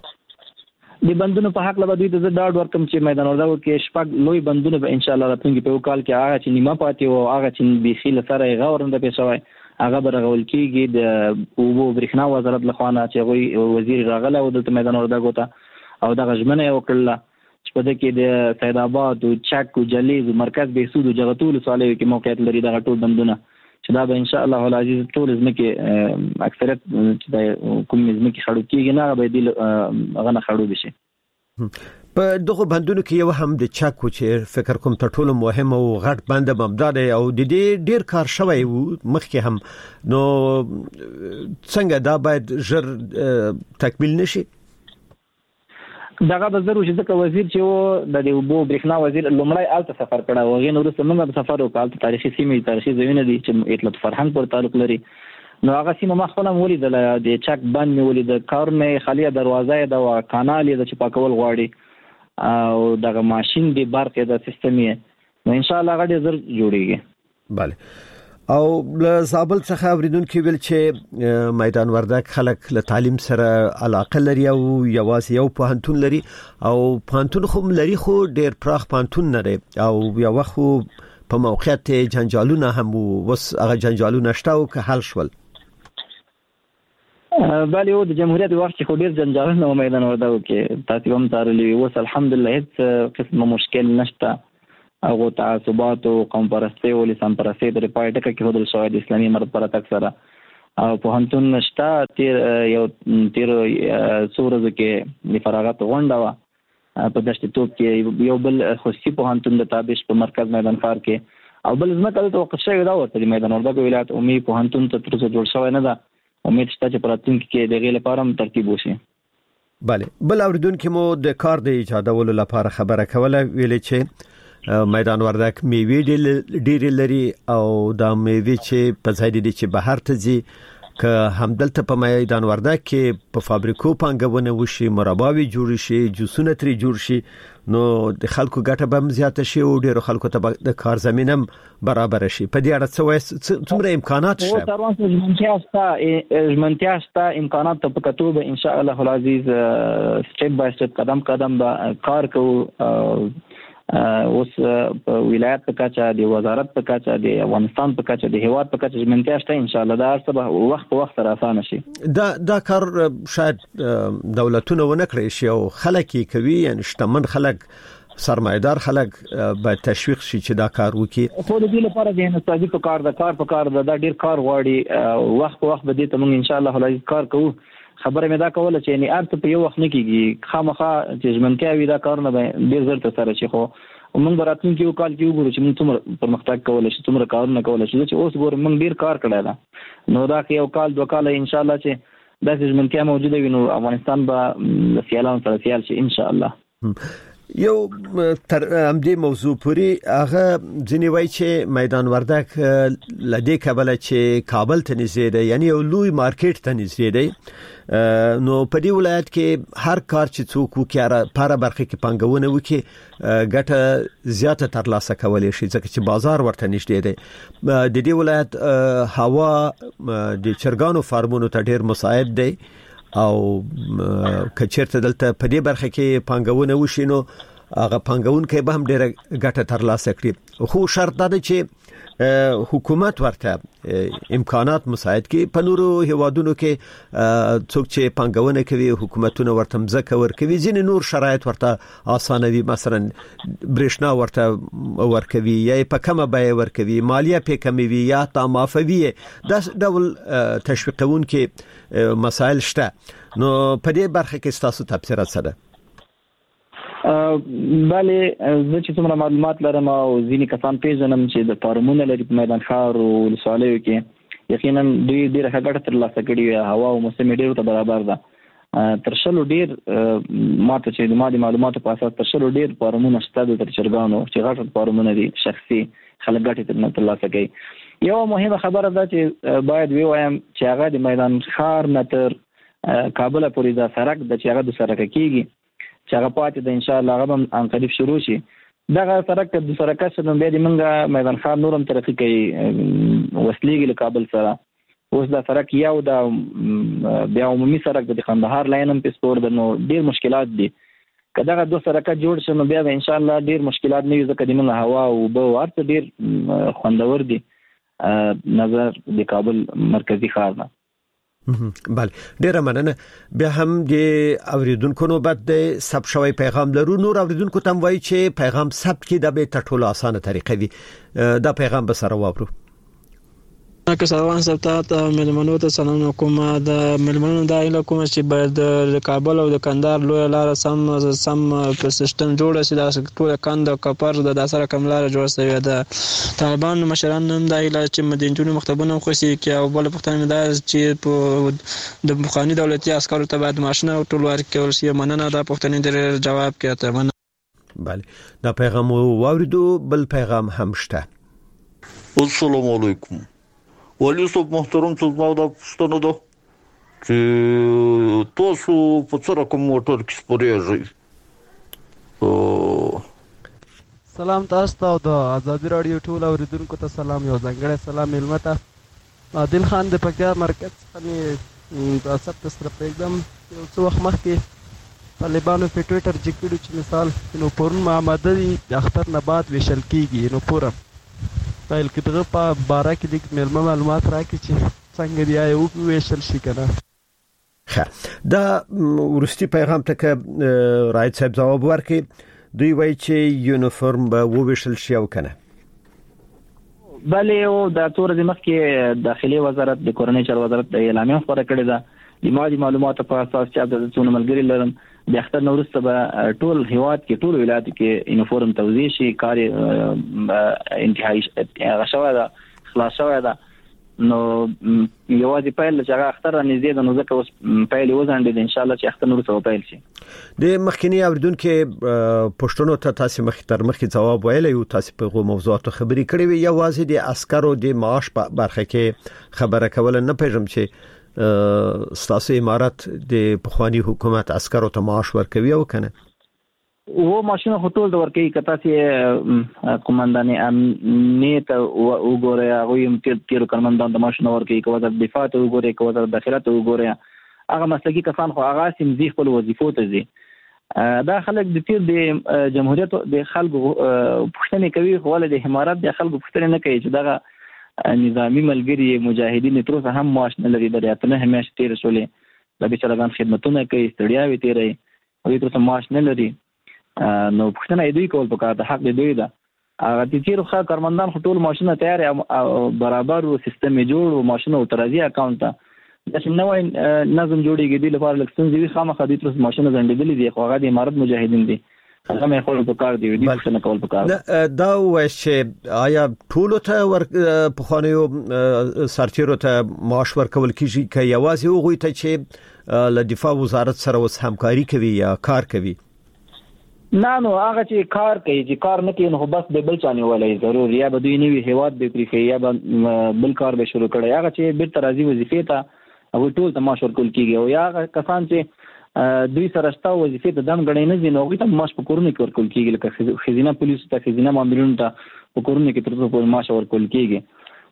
د بندونو په حق له دوی ته زه ډاډ ورکوم چې میدان وردګو کې شپږ لوی بندونه به ان شاء الله راتلونکي په کال کې هغه چې نیمه پاتې او هغه چې بيخي لسره غوړنده پېښوي هغه به رغول کېږي د اوبو برېښنا وزارت له خوا نه چې وزیر راغله او د میدان وردګو ته او د غژمنه وکړه چې په دې کې د سید آباد او چک او جلیز مرکز بهسود او جغتول سوالې کې موقعیت لري د ټول بندونه چې دا به ان شاء الله العزیز ټول زمکه اکثریت چې کوم زمکه خړو کېږي نه به دي هغه نه خړو بشي. په دغه بندونو کې یو هم د چاکو چې فکر کوم ته ټول مهم او غټ بند مبدار او د دې ډیر کار شوی مخکې هم نو څنګه دا باید ژر تکمیل نشي؟ دغه به ضرور چې ځکه وزیر چې و د اوبو برېښنا وزیر لومړی آلته سفر کړه او غین وروسته موږ به سفر وکړ تاریخي سیمې تاریخي ځایونه دي چې اطلاع فرهنګ پر تعلق لري نو هغه سیمه ما خپل ولیدل د چک بند مې ولید کارونه خالی دروازه د کانال د چې پاکول غواړي او دغه ماشين دی برق د سیستم یې نو ان شاء الله غړي زر جوړیږي. bale او له زابل څخه اوریدونکو ویل چې میدان وردګ خلک له تعلیم سره علاقه لري او یوازې یو پوهنتون لري او پوهنتون خو لري خو ډیر پراخ پوهنتون نه دی او یو وخت په موقعیت جنجالونه هم وس هغه جنجالونه شته او که حل شول بله او د جمهوریت وخت خو ډیر جنجالونه میدان وردګو کې تاسو هم تارلی اوس الحمدلله هیڅ قسمه مشکل نشته او تعصبات او قوم پرستی او لسان پرستی د پایټه کې هدل شوی د اسلامي مرد پر تک سره او په هنتون نشته تیر یو تیر سورزو کې د فراغت غونډه وا په دشت توپ کې یو بل خصوصي په هنتون د تابش په مرکز میدان فار کې او بل ځمکه ته توقف شوی دا ورته میدان وردګو ولایت اومي په هنتون ته تر څو جوړ شوی نه ده امید شته چې پراتونکو کې دغه لپاره هم ترتیب وشي. bale بل اوریدونکو مو د کار د ایجادولو لپاره خبره کوله ویلې چې میدان وردګ میوې ډېر لري او دا میوې چې په ځای دي چې بهر ته ځي که همدلته په میدان وردګ کې په فابریکو پانګونه وشي، مرباوي جوړ شي، جوسونه تری جوړ شي، نو د خلکو ګټه به زیاته شي او ډیرو خلکو ته د کار زمينه برابر شي. په دې اړه څه څومره امکانات شته؟ او تر اوسه ژمنتیا شته ژمنتیا شته امکانات ته په کتوبه ان شاء الله العزيز سټپ بای سټپ قدم قدم به کار کوو. اوس په ولایت په کچه د وزارت په کچه د افغانستان په کچه د هیواد په کچه ژمنتیا شته ان شاء الله دا سبا وخت په وخت راځان شي. دا دا کار شاید دولتونه ونه کړی شي او خلک کوي، یعنی شتمن خلک سرمایدار خلک به تشویق شي چې دا کار وکړي. خو د دې لپاره د انسټاجي په کار د کار په کار دا ډیر کار غواړي. وخت په وخت به دې ته موږ ان شاء الله العزيز کار کوو. خبره مې دا کوله چې نه ارته په یو وخت نه کیږي، خامخا چې ژمنتیا وي دا کارونه به ډیر زر ته سره شي. خو موږ براتون کې یو کال کې وګورو چې موږ څومره پرمختګ کولای شو، څومره کارونه کولای شو. چې اوس ګورم موږ ډیر کار کړی دا، نو دا کې یو کال دوه کال ان شاء الله چې دا ژمنتیا موجوده وي نو افغانستان به سیالان سره سیال شي ان شاء الله. یو تر همدې موضوع پوری هغه ځنی وای چې میدان وردګ لدې کابل چې کابل ته نږدې دی، یعنی یو لوی مارکیټ ته نږدې دی. نو په دې ولایت کې هر کار چې څوک وکړي په برخه کې پنګونه وکړي ګټه زیاته ترلاسه کولای شي، ځکه چې بازار ورته نږدې دی. د دې ولایت هوا د چرګانو فارمونو ته ډیر مساعد دی او کچېرته دلته په دې برخه کې پنګونه وشي نو هغه پنګون کې به هم ډېر ګټه ترلاسه کړي. خو شرط دا دی چې حکومت ورته امکانات مساعد کړي. په نورو هیوادونو کې څوک چې پنګونه کوي حکومتونه ورته مزکه ورکوي، ځینې نور شرایط ورته اسانوي، مثلا برېښنا ورته ورکوي یا په کومه بیه ورکوي، مالیه په کموي وي یا تا معافوي. دا ډول تشویقون کې مسائل شته. نو په دې برخه کې تاسو تفسیرات څه ده؟ بله زه چې څومره معلومات لرم او ځینې کسان پیژنم چې د فارمونه لري په میدان ښار او ولسوالیو کې، یقینا دوی ډېره ښه ګټه ترلاسه کړې وي. هوا او موسم یې ډېرو ته برابر ده. تر شلو ډېر ماته چې د ما د معلوماتو په اساس تر شلو ډېر فارمونه شته د چرګانو چې غټ فارمونه دي، شخصي خلک ګټې ترلاسه کوي. یو مهمه خبره ده چې باید ووایم چې هغه د میدان ښار نه تر کابل پورې دا سړک د چې هغه د سړک کېږي چې هغه پاتې د ان شاء الله هغه هم ان قریب شروع شي. دغه سړک د سړک سره بیا د منګه میدان ښار نورم ترقی کوي وسلیږي له کابل سره. اوس دا سړک یو دا بیا عمومي سړک د خندهار لاین هم په سپور د نو ډیر مشکلات دي. که دغه دوه سړکات جوړ شي نو بیا ان شاء الله ډیر مشکلات نه وي، ځکه د منګه هوا او به ورته ډیر خوندور دي نظر د کابل مرکزی ښار نه. بله ډیره مننه. بیا هم د اوریدونکو نوبت د ثبت شوی پیغام لرو. نور اوریدونکو ته وایي چې پیغام ثبت کړي د به تر ټولو اسانه طریقه وي. دا پیغام به سره واورو. که سروان ثبتات ملمنو ته سلام کوم. د ملمنو د ایله کوم چې باید د کابل او د کندهار لوی لار سم سم په سیستم جوړ شي، د ټول کند کپر د سره کملار جوړ شوی. د طالبان مشران هم د ایله چې مدینجونو مختبونه خوشي کې او بل پښتنه دا چې په د مخاني دولتي عسکرو ته بعد ماشنه او ټول ورکول شي. مننه دا پښتنه در جواب کړه. مننه. بله دا پیغام واوریدو. بل پیغام هم شته. السلام علیکم. ولی صاحب محترم څه زما دا پوښتنه ده چې تاسو په څه رقم موټر کې سپریږئ؟ سلام تاسو ته او د ازادي راډیو ټول اوریدونکو ته سلام. یو ځانګړی سلام میلمه ته عادل خان د پکتیا مرکز څخه مې د ثبت سره پرېږدم. یو څه وخت مخکې طالبانو په ټویټر کې کړي چې مثال نو پرون محمد دی د اختر نه بعد ویشل کېږي. نو پوره فایل کې دغه په باره کې د مېلمه معلومات راکړي چې څنګه دی یو ویشل شي کنه. ښه دا ورستي پیغام ته که رایت صاحب ځواب ورکړي. دوی وایي چې یونیفورم به وویشل شي او کنه. بله او د تور د مخکې داخلي وزارت د کورنۍ چارو وزارت د اعلامیه خبره کړې ده. د مالي معلوماتو په اساس چې د څونه ملګری لرم د اختر نورسته به ټول هیواد کې ټول ولایت کې یونیفورم توزیع شي. کار انتهایی غشوه ده خلاص شوی ده. نو یوازې پیل چې هغه اختر نږدې د نو ځکه اوس پیل وزنډ ان شاء الله چې اختر نور څه پیل شي. د مخکنی اوریدونکو پښتنو ته تاسو مخ تر مخې جواب ویلی او تاسو په موضوعاتو خبرې کړې وي. یوازې د عسکرو د معاش په برخه کې خبره کول نه پېژم چې ستاسو امارات د پخوانی حکومت عسکرو ته معاش ورکوي او کنه و ماشینه خطول د ورکی کته سي قومندان امنیت وګوره هغه يم تیر قومندان د ماشینه ورکی کو د دفاع ته وګوره کو د داخله ته وګوره هغه مسلکی کسان خو هغه سیم زی خپل وظیفو ته زی دا خلک د تیر د جمهوریت د خلکو پښتنه کوي خو ول د امارات د خلکو پښتنه نه کوي چې دغه نظامی ملګری مجاهدین تر اوسه هم معاش نه لري د ریاست نه همیش تیر شولې د بیچارهګان خدمتونه کوي ستړیا وي تیرې او تر اوسه معاش نه لري. نو پښتنه دوی کول پکار د حق دوی ده هغه د تیر خو کارمندان ټول ماشینه تیار او برابر او سیستم جوړ او ماشینه او ترازی اکاونټ د نوې نظم جوړیږي د لپاره لکسن زی خامخا د تر ماشینه زندګی دي خو هغه د امارت مجاهدین دي هغه مې خپل پکار دی د پښتنه کول پکار دا وایي چې آیا ټول ته ور په خانیو سرتیرو ته معاش ورکول کیږي که یوازې وغوي ته چې له دفاع وزارت سره وس همکاري کوي یا کار کوي؟ نه نو هغه چې کار کوي چې کار نه کوي نو بس به بل چانه ولای ضرور یا به دوی نیوي هیواد به پریخي یا بل کار به شروع کړي هغه چې به ترازی وظیفه ته او ټول تماش ورکول کیږي او یا کسان چې دوی سره شته وظیفه ته دم غړي نه دي نو هغه ته ماش په کورونه کې ورکول کیږي لکه خزینه پولیس ته خزینه مامورین ته په کورونه کې تر څو ماش ورکول کیږي.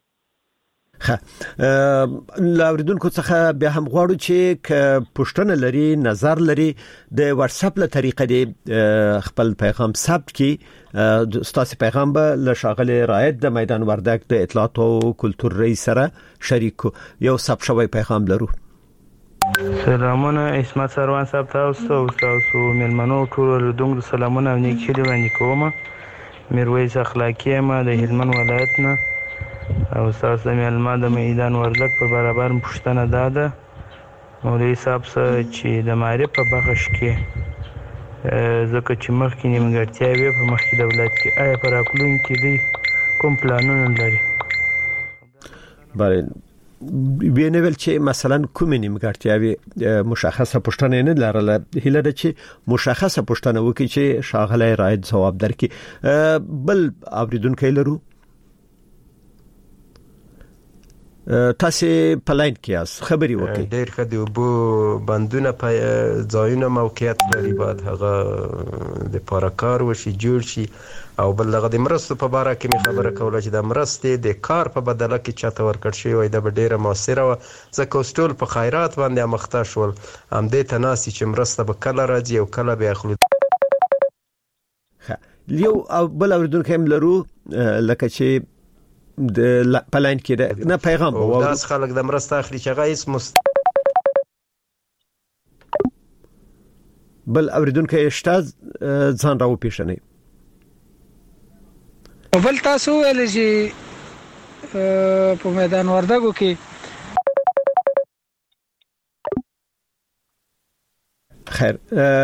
خه لاوریدونکو څخه بیا هم غواړو چې ک پښتنه لري نظر لري د واتس اپ له طریقې د خپل پیغام ثبت کی ستاسو پیغام به له شاغله رائد د میدان وردګ د اطلاعات او کلتور رئیس سره شریک یو ثبت شوی پیغام لرو. سلامونه اسمت سروان صاحب تاسو او تاسو ملمنو ټول دومره سلامونه او نیکی دی باندې کوم میرویس اخلاقی ما د هلمند ولایت نه او تاسو د ملما د میدان وردګ په برابر پښتنه داده مولوی صاحب سره چې د معرفت په بخش کې ځکه چې مخکې نیمګړتیا وي په مخکې دولت کې آیا پر اقلون کې دی کوم پلانونه لري؟ بله وینول چې مثلا کوم نیمګړتیا وي مشخصه پښتنه نه لرله هله د چې مشخصه پښتنه وکړي چې شاغله رائد جواب درکړي. بل اوریدونکو لرو تاسو په لاین کې اس خبري وکړئ. ډېر ښه دی وبو بندونه په ځایونه موقعیت لري بعد هغه د پارکار وشي جوړ شي او بل هغه د مرستو په باره کې می خبره کوله چې د مرستې د کار په بدله کې چاته ورکړ شي وای د ډېره موثره و ځکه اوسټول په خیرات باندې مخته شول هم دې تناسي چې مرسته به کله راځي او کله به اخلو. یو بل اوریدونکو هم لرو لکه چې د پلاین کې نه پیغام او داس خلک د مرسته اخلي چې غیس مست بل اوریدونکو اشتاز ځان راو پیښنه بل تاسو ول چې په میدان وردګو کې خیر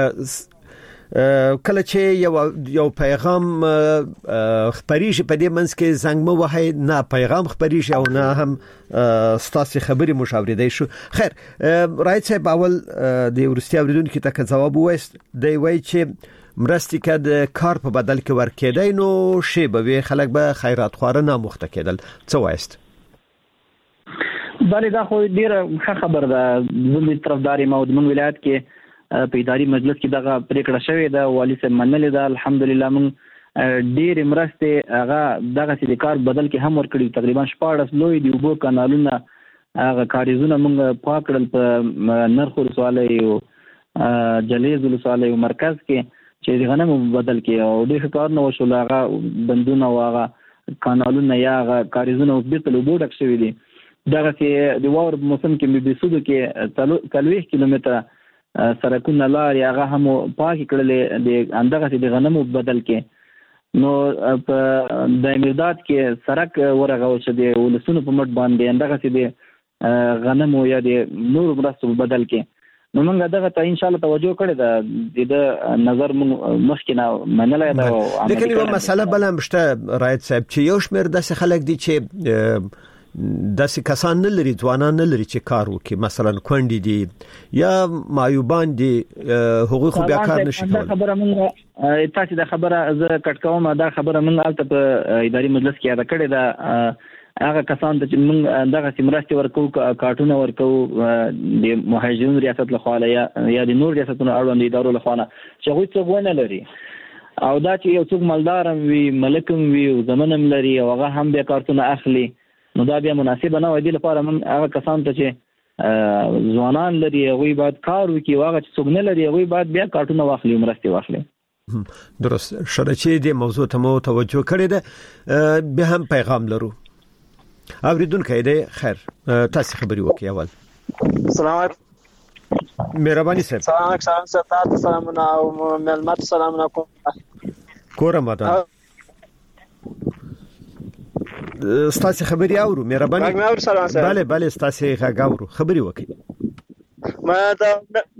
کله چې یو یو پیغام خبريږي په دې منځ کې زنګ مو وهي نه پیغام خبريږي او نه هم ستاسو خبري مشاورې دی شو. خیر راځي صاحب اول د ورستي اوریدونکو ته جواب وایست دی وای چې مرستې کې د کار په بدل کې ورکېدای نو شی به خلک به خیرات خواره نه مخته کېدل څه وایست؟ بله دا خو ډیره خبر ده زموږ طرفداري مو د من ولایت کې په اداري مجلس کې دغه پریکړه شوې ده والی سم منلې ده الحمدلله من ډېر مرسته هغه دغه چې د کار بدل کې هم ورکړي تقریبا شپږ لوی دی وبو کانالونه هغه کاریزونه موږ پاکړل په نرخور سوالي او جلیز سوالي مرکز کې چې د غنمو بدل کې او ډېر کار نه وشول هغه بندونه واغه کانالونه یا هغه کاریزونه په بل وبو ډک شوی دي دغه چې د وور موسم کې مې د سودو کې ثلاث کیلومتره سرکونه لارې هغه هم پاک کړل د اندغه د غنمو بدل کې نو په د امداد کې سرک ورغه او چې د ولسونو په مټ باندې اندغه د غنمو یا د نور مرستو بدل کې نو موږ دغه ته ان شاء الله توجه کړې ده د نظر مخکې نه منلای دا لیکن یو مسله بل هم شته رایت صاحب چې یو شمېر د خلک دي چې داسې کسان نه لري ځوانان نه لري چې کار وکړي مثلا کونډې دي یا معیوبان دي هغوی خو بیا کار نشي کولای. خبره مونږ تاسو د خبره زه کټ کوم دا خبره مونږ البته په اداري مجلس کې یاد کړې ده هغه کسان چې موږ دغه سیمرستي ورکو کارټونه ورکو د مهاجرین ریاست له خوا یا یا د نور ریاستونو اړوند ادارو له خوا چې هغوی څه ونه لري او دا چې یو څوک مالدار وي ملکم وي او زمنم لري او هغه هم به کارټونه اخلي نو دا بیا مناسب نه وي. د لپاره موږ هغه کسان ته چې ځوانان لري هغوی باید کار وکړي او هغه چې څوک نه لري هغوی باید بیا کارټونه واخلي مرستې واخلي. درست شرچې د موضوع ته مو توجه کړې ده. به هم پیغام لرو اوریدونکو دی خیر تاسو خبري وکي اول. السلام علیکم مهرباني صاحب. سلام علیکم ستاسو سلامونه او ملمت سلامونه کوم کورم ده ستاسو خبري اورو مهرباني. بله بله ستاسو غاورو خبري وکي. ما دا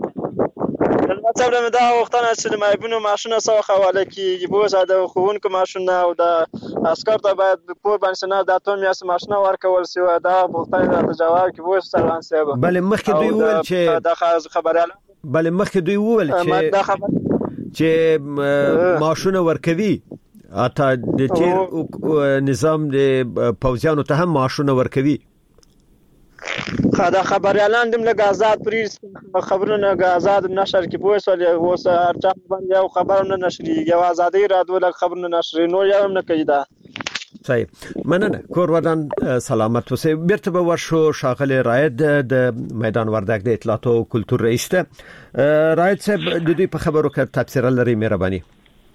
مطلب دا وختونه چې مایبونو ماشونه سو حواله کیږي بو زاده خوونکو ماشونه او د عسكر ته باید په باندې نه د اتوم یاس ماشونه ورکول سي دا وختونه د جواب کې بو سلام صاحب. بله مخکې دوی وویل چې دا خبره بله مخکې دوی وویل چې چې ماشونه ورکوي اته د تیر نظام د پوځیانو ته هم ماشونه ورکوي. خدا خبريالان دم له آزاد پریس خبرونه آزاد نشر کې پوسول او هر چا باندې یو خبرونه نشري یو ازادي رادو له خبرونه نشري نو یو نه کوي دا صحیح مننه. کور ودان سلامت وسه بیرته به ورشو شاغله رائد د میدان وردګ د اطلاعات او کلتور رئیس ته رائد صاحب د دې په خبرو کې تفسیر لري مهرباني.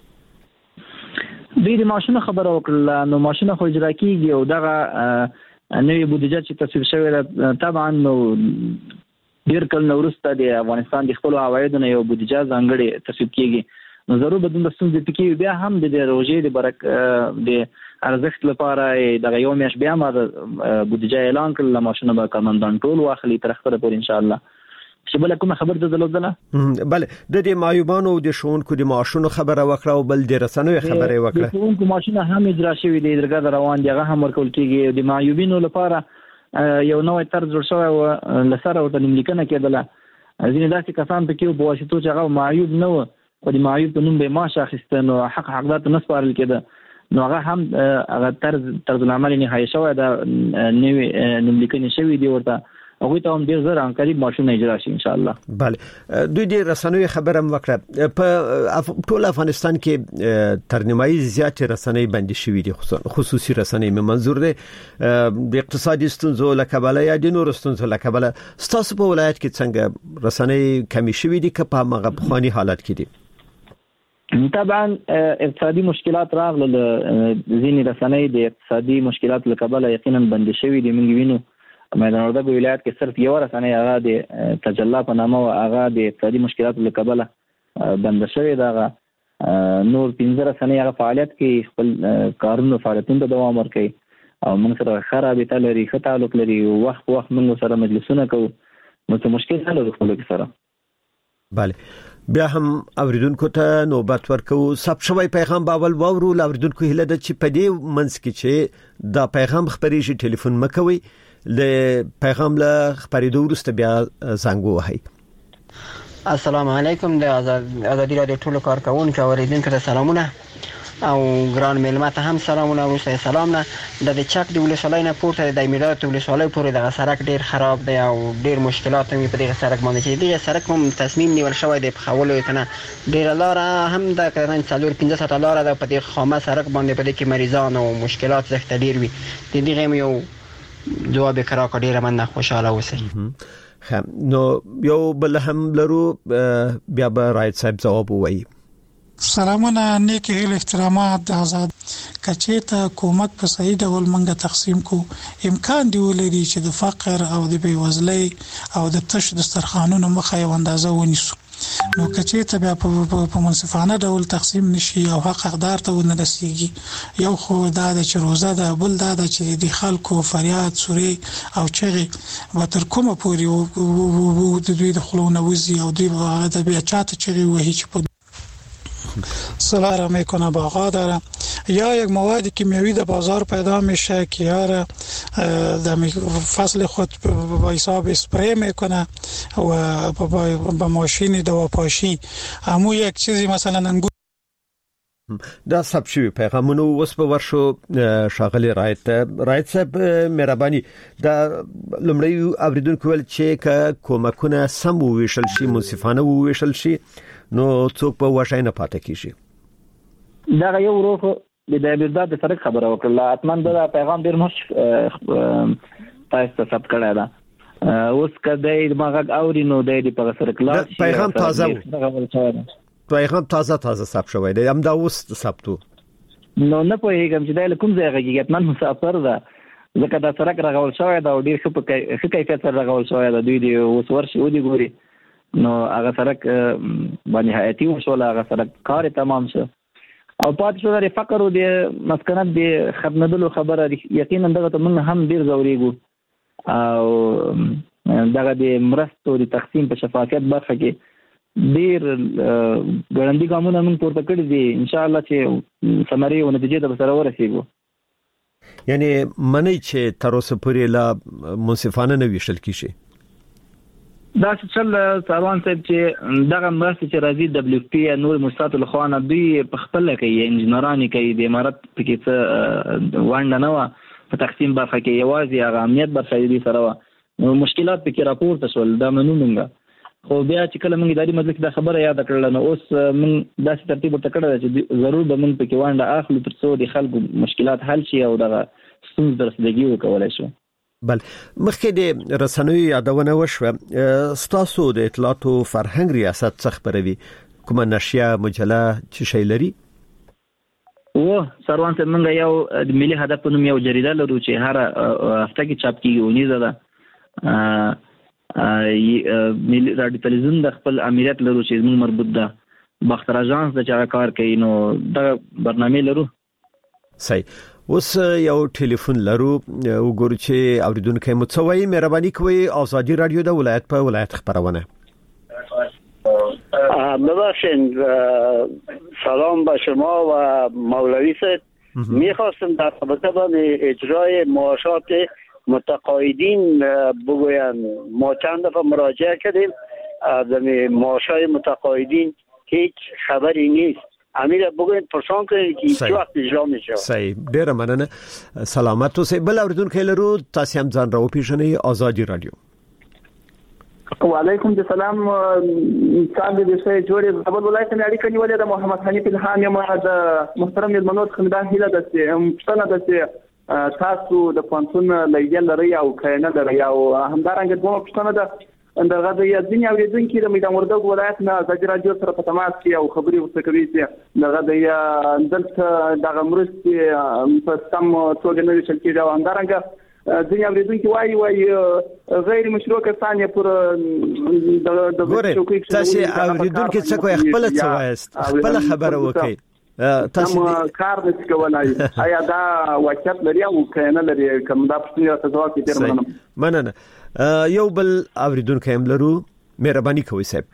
دوی د ماشینه خبره وکړه نو ماشینه خو اجرا کیږي او دغه نوې بودیجه چې تصویب شوې ده طبعا نو ډیر کله ورسته د افغانستان د خپل عوایدو نه یو بودیجه ځانګړې تصویب کیږي نو ضرور بدون د ستونزې پکې بیا هم د روزي د برک د ارزښت لپاره د یو میاش بیا ما بودیجه اعلان کړل ماشینه به کمندان ټول واخلي تر اخره پورې ان شاء الله. چې بل کومه خبر ده دلته بله د دې مایوبانو د شونکو د معاشونو خبره وکړه او بل د رسنوي خبره وکړه. د شونکو معاشونه هم اجرا شوی دی درګه روان دي هغه هم ورکول کیږي. د مایوبینو لپاره یو نوې طرز جوړ شوی او لسره او د لیکنه کېدله ځینې داسې کسان په کې په واسطو چې هغه معیوب نه و او د معیوب په نوم به معاش اخیسته نو حق حقدار نه سپارل کېده نو هغه هم هغه طرز طرز العمل نه هي شوی دا نوې نوم لیکنه شوی دی ورته هغه ته هم ډیر زر ان قریب ماشونه اجرا شي ان شاء الله. بله دوی د رسنوي خبره وکړه په ټول افغانستان کې ترنمایي زیات رسنۍ بندي شوې دي خصوصي رسنۍ منظور دي د اقتصادي ستونزو لکبله یا د نور ستونزو لکبله ستاسو په ولایت کې څنګه رسنۍ کمی شوې دي که په هغه بخواني حالت کې دي؟ طبعا اقتصادي مشکلات راغله ځینې رسنۍ د اقتصادي مشکلات لکبله یقینا بندي شوې دي. موږ وینو میدان وردګ ولایت کې صرف یو رسنۍ هغه د تجلا په نامه او هغه د اقتصادي مشکلاتو له کبله بند شوې ده. نور پنځه رسنۍ هغه فعالیت کې خپل کارونو فعالیتونو ته دوام ورکوي او موږ سره خرابې لري ښه تعلق لري وخت وخت موږ سره مجلسونه کوو نو څه مشکل نه لري خپل سره. بله بیا هم اوریدونکو ته نوبت ورکو سب شوی پیغام باول وورو اوریدونکو هله د چې پدې منځ کې چې دا پیغام خبرېږي ټلیفون مکوي له پیغام له خبرېدو وروسته بیا زنګ وهي. السلام علیکم د ازادي رادیو ټولو کارکونکو اوریدونکو ته سلامونه او ګران ملمت هم سلامونه او سلام نه د چک د ولسوالۍ نه پورته د میلاد ولسوالۍ پورې د سړک ډیر خراب دی او ډیر مشکلات هم په دې سړک باندې چې دغه سړک هم تصمیم نیول شوی دی په خولو کنه ډیر لار هم د کړن څلور پنځه ساعت لار د په دې خامه سړک باندې په دې کې مریضان او مشکلات زښت ډیر وي د دې یو جواب کرا کډیره من خوشاله اوسئ. نو یو بل هم لرو بیا به رائد صاحب جواب وایي. سلامونه نیک هیله احترامات د آزاد کچېته حکومت په صحیح ډول منګه تقسیم کو امکان دی ولري چې د فقر او د بیوزلۍ او د تش دسترخوانونو مخه یو اندازه ونیسو نو کچېته بیا په منصفانه ډول تقسیم نشي او حق حقدار ته ونه رسیږي. یو خو دا د چې روزه ده بل دا د چې د خلکو فریاد سوري او چغې به تر کومه پورې د دوی د خلونه وزي او دوی به بیا چاته چغې وهي چې په سلام میکنه باغا داره یا یک مواد کیمیایی در بازار پیدا میشه که یار در فصل خود با حساب اسپری میکنه و با ماشین دواپاشی همون یک چیزی مثلا انگور دا سب شوی پیغامونو اوس په ورشو شاغلی رایت رایت صاحب مهرباني دا لمړی اوریدونکو ول چې کومکونه سم وویشل شي منصفانه وویشل شي نو څوک په وښای نه پاتې کیږي. دا یو ورو د دایبرداد د فرق خبره وکړه اتمن دا پیغام ډیر مش تاسو ته ثبت کړی دا اوس کدی دماغ اوري نو د په سره کلاس پیغام تازه پیغام تازه تازه ثبت شوی دی هم دا اوس ثبتو نو نه پوهیږم چې دا کوم ځای غږی اتمن مسافر ده ځکه دا سره راغول شوی دا ډیر ښه په ښه کیفیت سره راغول شوی دا دوی دی اوس ورشي ودی ګوري نو هغه سره باندې حیاتي وشول هغه سره کار تمام شو او پات شو د فقر او د مسکنت د ختمېدلو خبره یقینا دغه ته موږ هم ډیر زوريګو او دغه د مرستو د تقسیم په شفافیت برخه کې ډیر ګړندی ګامونه موږ پورته کړی دي ان شاء الله چې ثمرې او نتیجې ته سره ورسېږو. یعنی منی چې تر اوسه پورې لا منصفانه نه ویشل کیږي دا چې سروان صاحب چې دغه مرستې چې راځي دبليو پی نور مستات الخوانه دوی په خپل کې انجنیرانی کوي د امارات په کې وانډ نه و په تقسیم برخه کې یوازې هغه امنیت برخه دي سره نو مشکلات په کې راپورته شول دا منو موږ خو بیا چې کله موږ اداري مجلس دا خبره یاد کړل نو اوس موږ داسې ترتیب ورته کړی چې ضرور به موږ په کې وانډه اخلو تر څو د خلکو مشکلات حل شي او دغه ستونزې د رسیدګي وکولای شو. بل مخکې د رسنوي یادونه وشوه ستاسو د اطلاعات او فرهنګ ریاست څخه خبروي کومه نشریه مجله چې شی لري و سروان ته موږ یو د ملي هدف په نوم یو جریده لرو چې هر هفته کې چاپ کیږي ونیزه ده ملي رادیو تلویزیون د خپل امریت لرو چې موږ مربوط ده باختر اژانس د چا کار کوي نو دا برنامه لرو. صحیح اوس یو ټلیفون لرو وګورئ چې اوریدونکو متسوي مهرباني کوي آزادی رادیو د ولایت په ولایت خبرونه. ببخشید سلام به شما و مولوی صاحب میخواستم در رابطه با اجرای معاشات متقاعدین بگوین ما چند دفعه مراجعه کردیم از معاشات متقاعدین هیچ خبری نیست امیر بگوین پرسان کنید که چه وقت اجرا میشه. صحیح ډیره مننه سلامت اوسئ. بل اوریدونکو لرو تاسو هم ځان راو پیژنئ آزادی رادیو. وعلیکم السلام څنګه دې څه جوړې خبر ولایت نه اړیکه نیولې د محمد حنیف الهام یم د محترم المنوت خندان هیله ده چې څنګه ده چې تاسو د پانتون لایل لري او کینه لري او همدارنګه دوه پښتنه ده اندغه د یادین اوریدونکو د میدان وردګ ولایت نه د رادیو سره په تماس کې او خبري وسکوي چې دغه د دلته د غمرستي په سم توګه نه وشل کېږي او همدارنګه ځینې اوریدونکو وایي وایي غیر مشروع کسان یې پر د ګورې تاسو اوریدونکو څه کوي خپل څه وایست خپل خبره وکړي تاسو کار د کولای آیا دا واقعیت لري او کنه لري کوم دا پښتنه تاسو کې تیر مننه مننه یو بل اوریدونکو هم لرو مهرباني کوئ صاحب.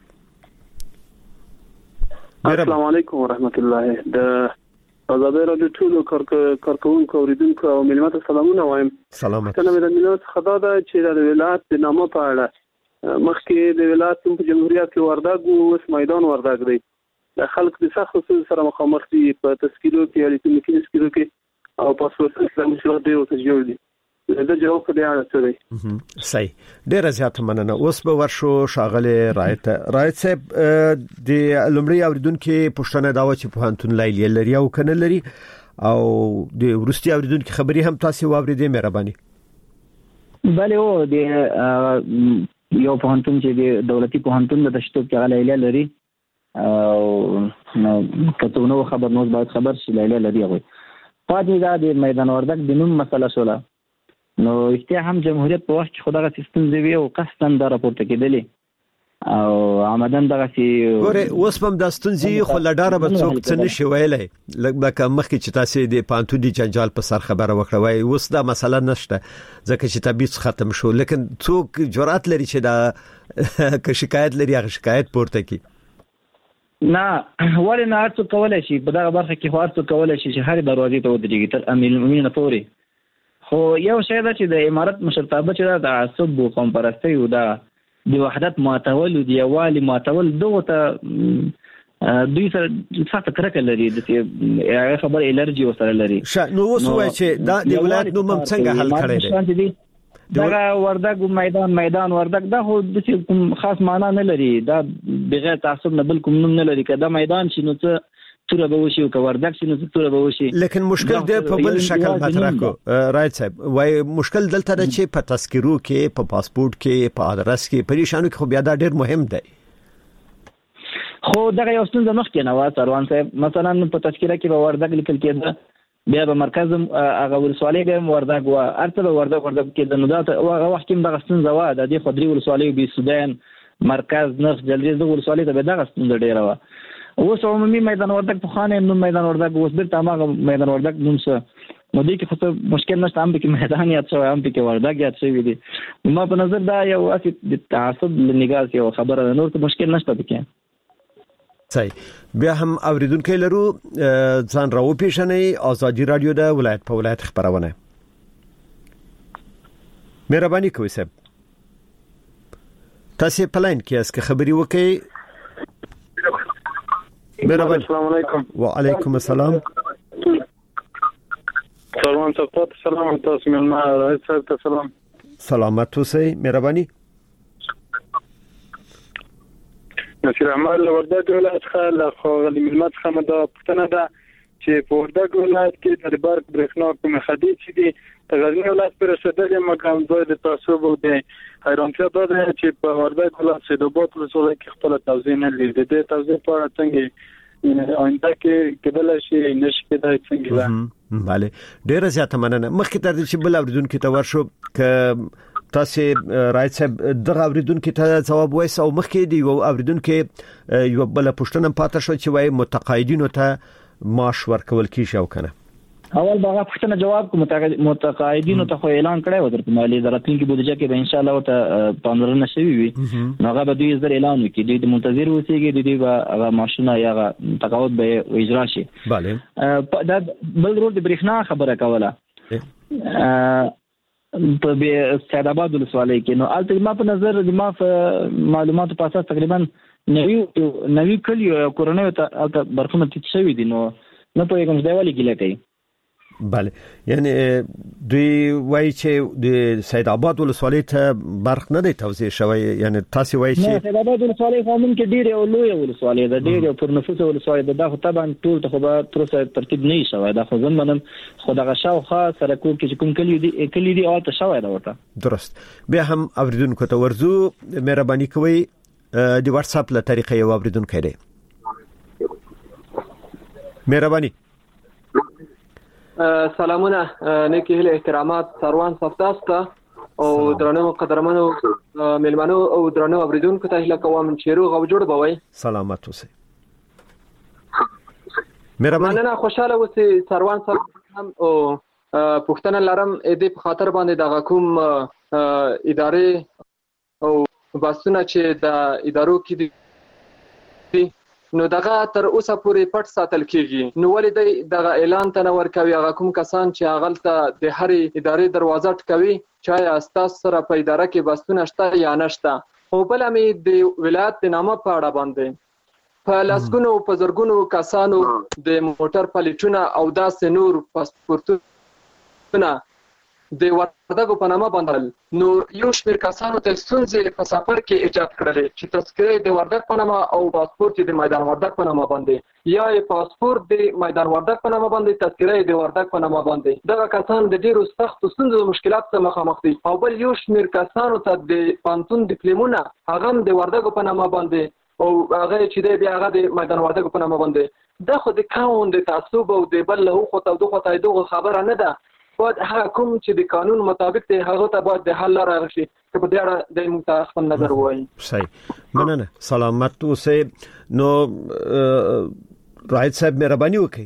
السلام علیکم ورحمت الله. د آزادی رادیو ټولو کارکونکو اوریدونکو او ملت سلامونه وایم. سلامت. څنګه د ملت خدا دا چې د ولایت د نامه په اړه مخکې د ولایت په جمهوریت کې وردګ او اوس میدان وردګ دی د خلک د سخت ستونزو سره مخامخ دي په تسکیلو کې الکترونیکي تسکیلو کې او پاسپورت سیستم شروع دی او تجربه دي دا جواب کړی اړه دی. صحیح ډیره زیاته مننه. اوس به ورشو شاغله رایت رایت صاحب د لمړی اوریدونکو پښتنه داوا چې په هانتون لایل لري او کنه لري او د ورستي اوریدونکو خبري هم تاسو واوریدې مهرباني. بله او د یو په هانتون چې د دولتي په هانتون د تشتوب کې لایل لري او نو کته نو خبر نو باید خبر شي لایل لري غوي پاتې دا د میدان وردګ د نوم مسله شوله نو اشتیا هم جمهوریت په وخت خدای سیستم دی او قصدن دا راپورته کېدلی او آمدن دغه سي ګوره اوس هم د ستونزې خو لډاره به څوک څه نشي ویلای لکه مخکې چې تاسو د پانتو دی جنجال په سر خبره وکړه وای اوس دا مسله نشته ځکه چې تبعیض ختم شو لیکن څوک جرأت لري چې دا که شکایت لري هغه شکایت پورته کړي. نه ولې نه ارڅ کولای شي په دغه برخه کې خو ارڅ کولای شي چې هر دروازې ته ودرېږي تر امیر المؤمنین پورې خو یو شی دا چې د امارت مشرتابه چې دا د تعصب او قوم پرستۍ او د د وحدت ماتول او د یووالي ماتول دغه ته دوی سره سخت کرکه لري د هغه خبر الرجی وسره لري نو اوس وایي چې دا د ولایت نوم څنګه حل کړی دی دا وردګ میدان میدان وردګ دا خو د کوم خاص معنا نه لري دا بغیر تعصب نه بل کوم نوم نه لري کدا میدان شنو څه توره به وشي او وردګ شنو څه توره به وشي لیکن مشکل د په بل شکل مطرح کو رائټ صاحب وای مشکل دلته د چې په تذکرو کې په پاسپورت کې په ادرس کې پریشانو کې خو بیا دا ډېر مهم دی خو دغه یو ستونزه مخکې نه و سروان صاحب مثلا په تذکره کې به وردګ لیکل کېده بیا به مرکز هغه ولسوالۍ به وردګ و ارته به وردګ وردګ کې د نودات هغه وخت کې د غستون زوا د دې خدري ولسوالۍ به سودان مرکز نخ جلریز د ولسوالۍ ته به د غستون ډیره و اوس عمومي میدان وردګ په خانه نو میدان وردګ اوس بیرته هغه میدان وردګ نوم څه نو دې کې خو مشکل نشته هم کې میدان یاد شوی هم کې وردګ یاد شوی دي ما په نظر دا یو اسی د تعصب لنګاس یو خبره نور څه مشکل نشته پکې صحیح بیا هم اوریدونکو لرو ځان راو پیښنې ازادي رادیو د ولایت په ولایت خبرونه مهرباني کوئ صاحب تاسو په لاین کې اسکه خبري وکړئ مهرباني السلام علیکم وعلیکم السلام سلام صاحب سلام تاسو ملما راځه سلام سلامت اوسئ مهرباني نصیر احمد وردګ ولایت خاله خو غلی ملت خمه دا پښتنه ده چې په وردګ ولایت کې د برق برېښنا کوم خدي چې دي د غزنی ولایت پر رسیدلې مقام دوی د تعصب او د حیرانتیا ده چې په وردګ ولایت سیدوبات ولسوالۍ کې خپل توزیع نه لري د توزیع په اړه څنګه آینده کې کېدل شي نشي کېدای څنګه ده bale ډیره زیاته مننه مخکې تر دې چې بل اوریدونکو ته ورشو ک تاسو رائټ صاحب دغه اوریدونکو ته جواب وایي او مخکې دی یو اوریدونکو یو بل پښتنه پاتې شو چې وایي متقاعدینو ته معاش ورکول کیږي او کنه اول باغه پښتنه جواب کوم متقاعدینو ته خو اعلان کړی و درته مالي دراتونکو بودجه کې به ان شاء الله ته پاملرنه شوی وي نو هغه به دوی زر اعلان وکړي د منتظر اوسېږي دوی به هغه معاشونه یا تقاعد به اجرا شي bale دا بل ورو د برېښنا خبره کوله په سید آباد ولسوالۍ کې نو البته ما په نظر د ما معلوماتو په اساس تقریبا نوی نوی کلی کورونه ته برخونه تیت شوی دي نو نه په کوم ځای ولې ګیله کوي bale یعنی دوی وایي چې د سید آباد ولسوالۍ ته برخ نه دی توزیع شوی یعنی تاسو وایي چې سید آباد ولسوالۍ قانون کې ډیره او لوی ولسوالۍ ده ډیره پر نفوس ولسوالۍ ده دا خو طبعا ټول ته خو به تر څه ترتیب نه شوی دا خو ځم منم خو دغه شاوخه سره کوم کې کوم کلی دی کلی دی او ته شوی دا ورته درست بیا هم اوریدونکو ته ورزو مهرباني کوئ د واتس اپ له طریقې یو اوریدونکو دی مهرباني سلامونه نیکی هیله احترامات سروان صفتاستا او درنو قدرمنو ملمنو او درنو اوریدونکو ته هیله کوم چې روغ او جوړ بوي سلامت اوسئ مهرباني مننه خوشاله اوسئ سروان صفتاستا او پښتنه لرم دې په خاطر باندې د کوم ادارې او باسونه چې د ادارو کې نو دغه تر اوسه پورې پټ ساتل کیږي نو ولې دغه اعلان ته نور کوي هغه کوم کسان چې هغه د هر ادارې دروازه ټکوي چې اساس سره په اداره کې بستونه شته یا نشته او بل مې د ولایت د نامه په اړه باندې په لاسګونو په زرګونو کسانو د موټر پلیټونه او داسې نور پاسپورتونه د وردګو په نامه باندې نو یو شمېر کسانو ته ستونزې په سفر کې ایجاد کړلې چې تذکره د وردګ په نامه او پاسپورت د میدان وردګ په نامه باندې یا پاسپورت د میدان وردګ په نامه باندې تذکره د وردګ په نامه باندې دغه کسان د ډیرو سخت ستونزو مشکلات سره مخامخ دي او بل یو شمېر کسانو ته د پانتون ډیپلومونه هغه د وردګ په نامه باندې او هغه چې د بیا هغه د میدان وردګ په نامه باندې دا خو د قانون د تعصب او د بل له خو ته دغه ته دغه خبره نه ده باید هغه کوم چې د قانون مطابق دی هغه ته باید د حل لاره راشي چې په دې اړه د متخصص نظر وایي صحیح مننه سلامت اوسئ نو رائټ صاحب مهرباني وکړئ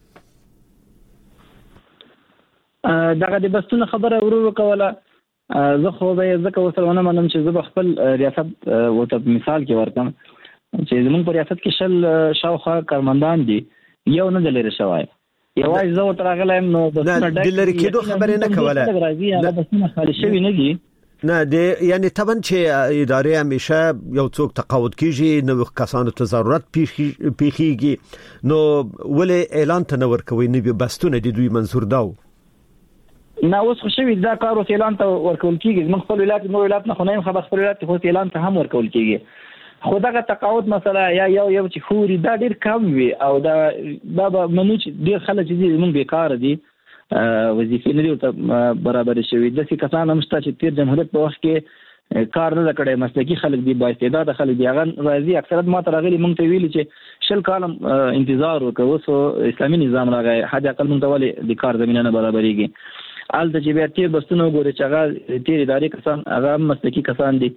دغه د بستونه خبره ورو کوله زه خو به ځکه وسلونه منم چې زه خپل ریاست وته مثال کې ورکم چې زموږ په ریاست کې شل شاوخه کارمندان دي یو نه دلری شوی یوازې زه ورته راغلم نو د لری کېدو خبرې نه کوله راځي هغه بسونه خالي شوی نه دي نه د یعنی طبعا چې ادارې همیشه یو څوک تقاعد کیږي نو کسانو ته ضرورت پیخیږي نو ولې اعلان ته نه ورکوي نه بستونه د دوی منظور داو نه اوس خو شوی دا کار اوس اعلان ته ورکول کیږي من خپل ولایت نو ولایت نه خو نه خبر خپل ولایت خو اعلان ته هم ورکول کیږي خو دا تقاعد مسله یا یو یو چې خوري دا ډیر کم وي او دا دا منو چې ډیر خلک دي موږ بیکار دي وظیفې نه دي برابر شوی د څه کسان هم شته چې تیر جمهوریت په وخت کې کار نه کړي مسلکي خلک دي با استعداد خلک دي هغه راځي اکثریت ما ته راغلي موږ ته ویلي چې شل کالم انتظار وکړو اوس اسلامي نظام راغی حد اقل موږ ته ولې د کار زمينه نه برابرېږي ال د جبهه تیر بستونه وګوري چې هغه تیر ادارې کسان هغه مسلکي کسان دي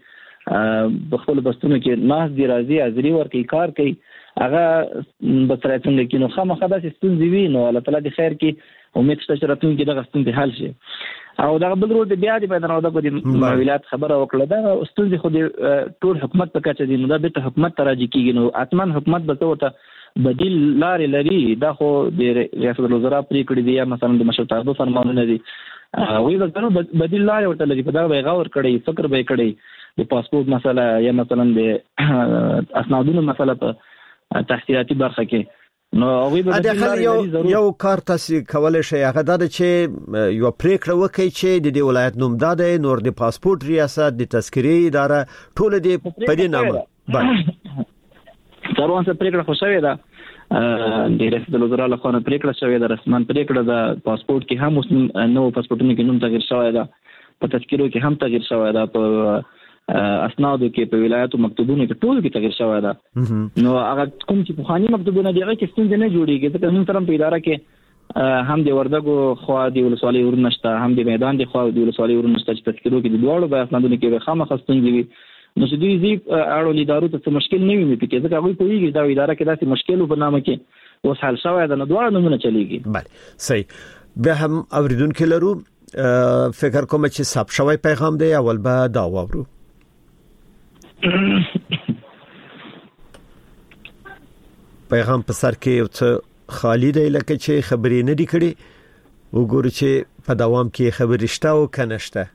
په خپل بستونه کې ناس دی راځي حاضری ورکي کار کوي هغه بسره څنګه کې نو خامخا د ستونزې وي نو الله تعالی د خیر کې امید شته چې راتلونکي کې دغه ستونزې حل شي او دا بل ورو د بیا د پیدا راو د ماویلات خبره وکړه دا ستونزې خو د ټول حکومت په کچه دي نو دا د حکومت تراجی کیږي نو اتمن حکومت به ته بدیل لارې لري دا خو د ریاست الوزرا پرې کړی دی یا مثلا د مشرتابه فرمانونه دي وی وګورو بدیل لارې ورته لري په دا به غور کړی فکر به کړی د پاسپورت مسله یا مثلا د اسنادونو مسله په تحصیلاتي برخه کې نو وی به یو یو کار تاسو کولای شئ هغه دا چې یو پریکړه وکړي چې د دې ولایت نوم داده نور د پاسپورت ریاست د تذکری اداره ټول دې په دې نامه باندې څاروان څخه پریکړه خو شوې ده د ریاست الوزرا له خوا پریکړه شوې ده رسمن پریکړه ده پاسپورت کې هم اوس نو پاسپورتونو کې نوم تغیر شوی ده په تذکرو کې هم تغیر شوی ده په اسنادو کې په ولایتو مکتوبونو کې ټول کې تغیر شوی ده نو هغه کوم چې په خاني مکتوبونه دیغه کې ستونزې نه جوړیږي ځکه نن سره په اداره کې هم د وردګو خوا د ولسوالۍ ورنشته هم د میدان د خوا د ولسوالۍ ورنشته چې تذکرو کې د دوړو به اسنادونو کې خامخا ستونزې وي نو چې دوی زی اړو ادارو ته مشکل نه وي پکې ځکه هغه کوي دا اداره کې داسې مشکل په نامه کې اوس حل شوی ده نو دواړه نمونه چلیږي بله صحیح به هم اوریدونکو لرو فکر کوم چې ثبت شوی پیغام دی اول به دا وورو پیغام په سر کې یو څه خالی دی لکه چې خبرې نه دی کړي وګورئ چې په دوام کې خبرې شته او کنهشته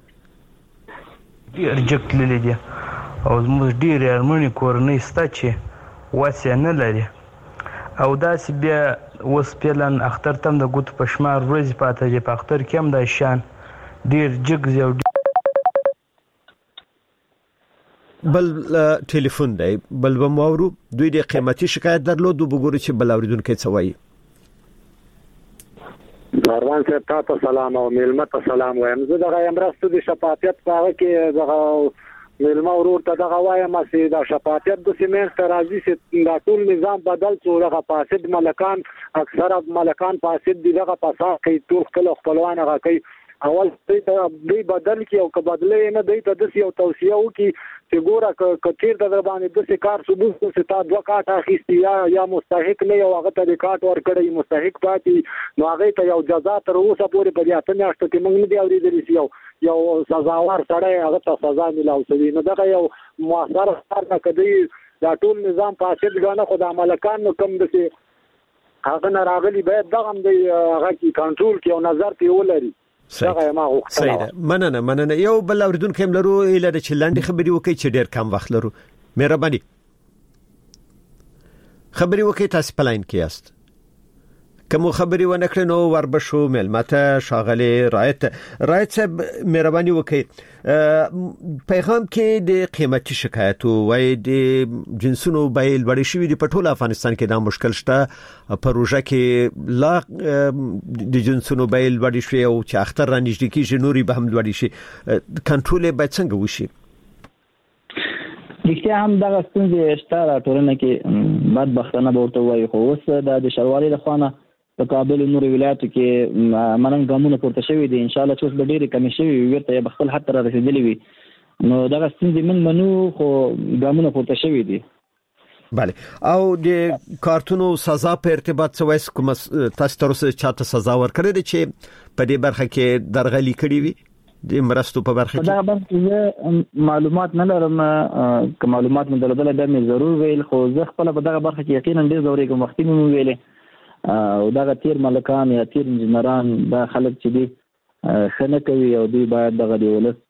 ډیر جګ للی دي او زموږ ډیر ارمنی کورنۍ ستا چې واسه نه لري او داسې بیا اوس پلان اختر تم د ګوت په شمار ورځې پاتې دي په اختر کې هم د شان ډیر جګ زیو بل ټلیفون دی بل به مورو دوی د قیمتي شکایت درلود وګورئ چې بل اوریدونکو څه وایي کاروان صاحب تاسو سلام او میلمه ته سلام وایم زه دغه امرستو د شفافیت په هغه کې دغه میلمه ورور ته دغه وایم چې د شفافیت د سیمنټ ترازی چې د ټول نظام بدل څو دغه فاسد ملکان اکثره ملکان فاسد دي دغه فساد کوي ټول خپل خپلوان هغه کوي اول دوی بدل کی او که بدلې نه دوی ته د یو توصیه وکي چې ګوره کثیر د باندې د کار ثبوت څه تا دوه کاټه اخیستي یا یا مستحق نه یو هغه ته د کاټ ور کړی مستحق پاتې نو هغه ته یو جزا تر اوسه پورې په دې اته میاشتو کې موږ نه دی اورېدلی یو یو سزاوار سړی هغه ته سزا ملاو شوی نو دغه یو مؤثر کار نه کوي دا ټول نظام فاسد غاڼه خو د ملکان نو کم دي هغه نه راغلي باید دغه هم دی هغه کی کنټرول کی او نظر په ولري صحیح ده مننه مننه یو بل اوریدونکو هم لرو اله د چلند خبري وکي چې ډیر کم وخت لرو مهرباني خبري وکي تاسو پلاین کې است کوم خبري ونه کړنو وربشو ملمته شاغلي رایت رایت صاحب مهرباني وکي پیغام کې د قیمتي شکایت وای د جنسونو بیل وړي شوی د پټول افغانستان کې دا مشکل شته پروژه کې لا د جنسونو بیل وړي شوی او چې اختر را نږدې کیږي نوري به هم وړي شي کنټرول به څنګه وشي دغه هم دغه ستونزې شته ټولنه کې بدبختانه به ورته وایي خو اوس د شروالي له خوانه په کابل نور ولایتو کې منن ګامونه پورته شوی دي ان شاء الله چې به ډېری کمی شوی ورته بخل حتی را رسیدلی وي نو دغه ستونزې من منو خو ګامونه پورته شوی دي بله او د کارتونو سزا په ارتباط سویس کوم تاسو تر اوسه چاته سزا ورکړی چې په دې برخه کې درغلي کړی وي د مرستو په برخه کې دا برخه معلومات نه لرم که معلومات مدلدل به مې ضرور ویل خو زه خپل په دغه برخه کې یقینا ډېر زوري کوم وختي مې ویلې او دا تیر ملکان یا تیر انجنيران دا خلک چې دي خنه کوي او دوی باید دغه د ولس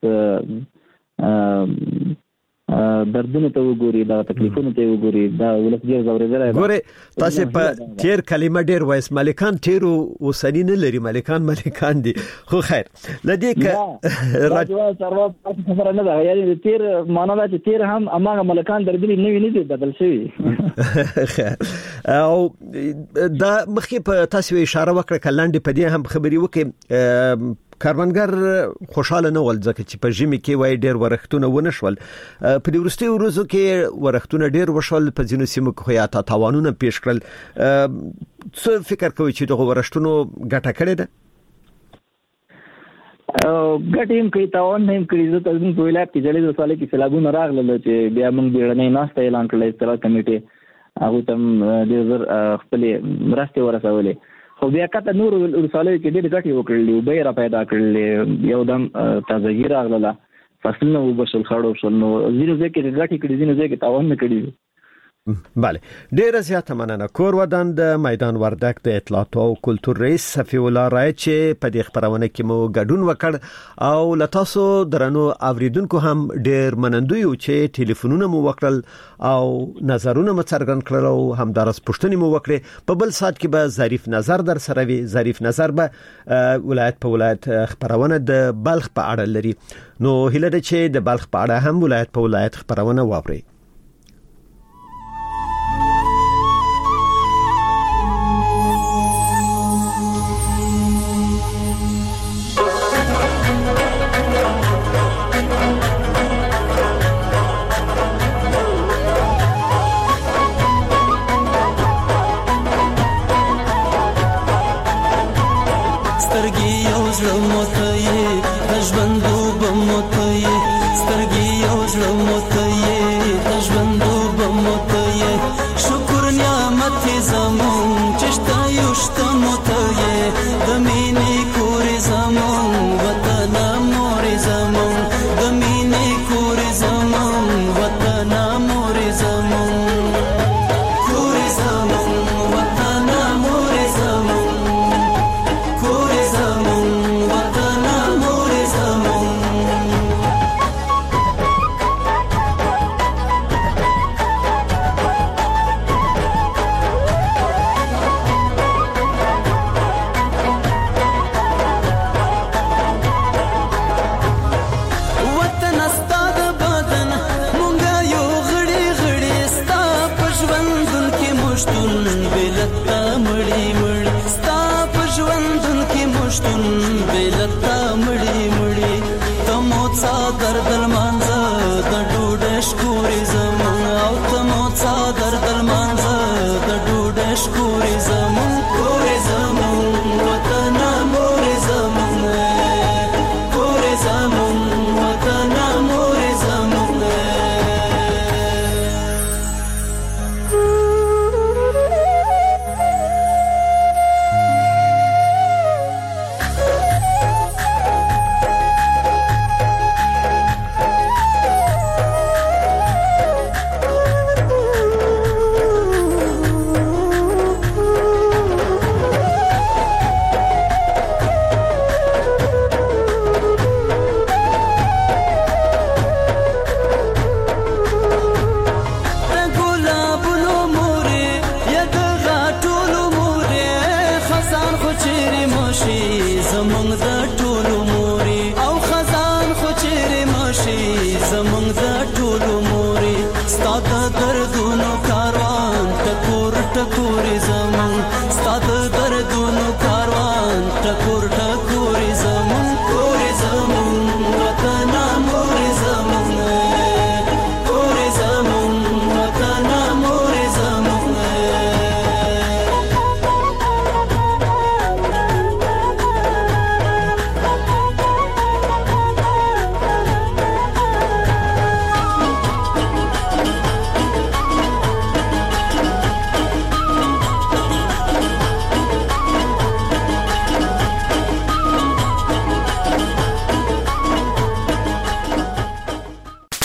دردونه ته وګوري دا تکلیفونه ته وګوري دا ولس ډیر زوریدل ګوره تاسو په تیر کلمه ډیر وایس ملکان تیر وسنی نه لري ملکان ملکان دي خو خیر لدې ک راځو سره خبره نه ده یعنی تیر معنا دا چې تیر هم اماغه ملکان درګلي نه ویني دي بدل شوی او دا مخې په تاسو اشاره وکړه کلاندې په دې هم خبري وکي کارمنګر خوشاله نه ول ځکه چې په ژمي کې وای ډیر ورختونه ونه شول په دې ورستي ورځو کې ورختونه ډیر وشول په ځینو سیمو کې یا تا تاوانونه پیښ کړل څه فکر کوي چې دغه ورښتونو ګټه کړې ده او ګټیم کې تاوان هم کړی زه تاسو په ولایت کې جلې وساله کې سلابونه راغله چې بیا موږ بیرنې ناشته اعلان کړل استراحت کمیټه هغه تم د زر خپل مرسته ورسولې خو بیا کته نور رساله کې ډېر غټي وکړلې او به را پیدا کړل یو دم تازګي راغله فصلونه وبشل خړو شل نو زیرو ځکه غټي کړي زینو ځکه تاوان نه کړی بله ډیر زیاته مننه کور ودان د میدان وردک د اطلاعات او کلتور رئیس صفی الله رای چې په دې خبرونه کې مو ګډون وکړ او لتاسو درنو اوریدونکو هم ډیر منندوی او چې ټلیفونونه مو وکړل او نظرونه مو څرګند کړل او هم درس پښتني مو وکړي په بل سات کې به ظریف نظر در سره وي ظریف نظر به ولایت په ولایت خبرونه د بلخ په اړه لري نو هله د چې د بلخ په اړه هم ولایت په ولایت خبرونه واوري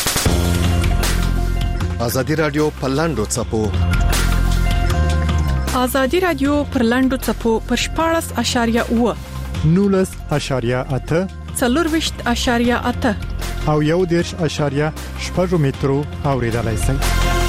ازادي رادیو پلاندو چپو ازادي رادیو پر لاندو چپو پر شپاړس اشاریه و نولس اشاریه اته څلورويشت اشاریه اته او یو دیرش اشاریه شپږ مترو اوریدلای شئ.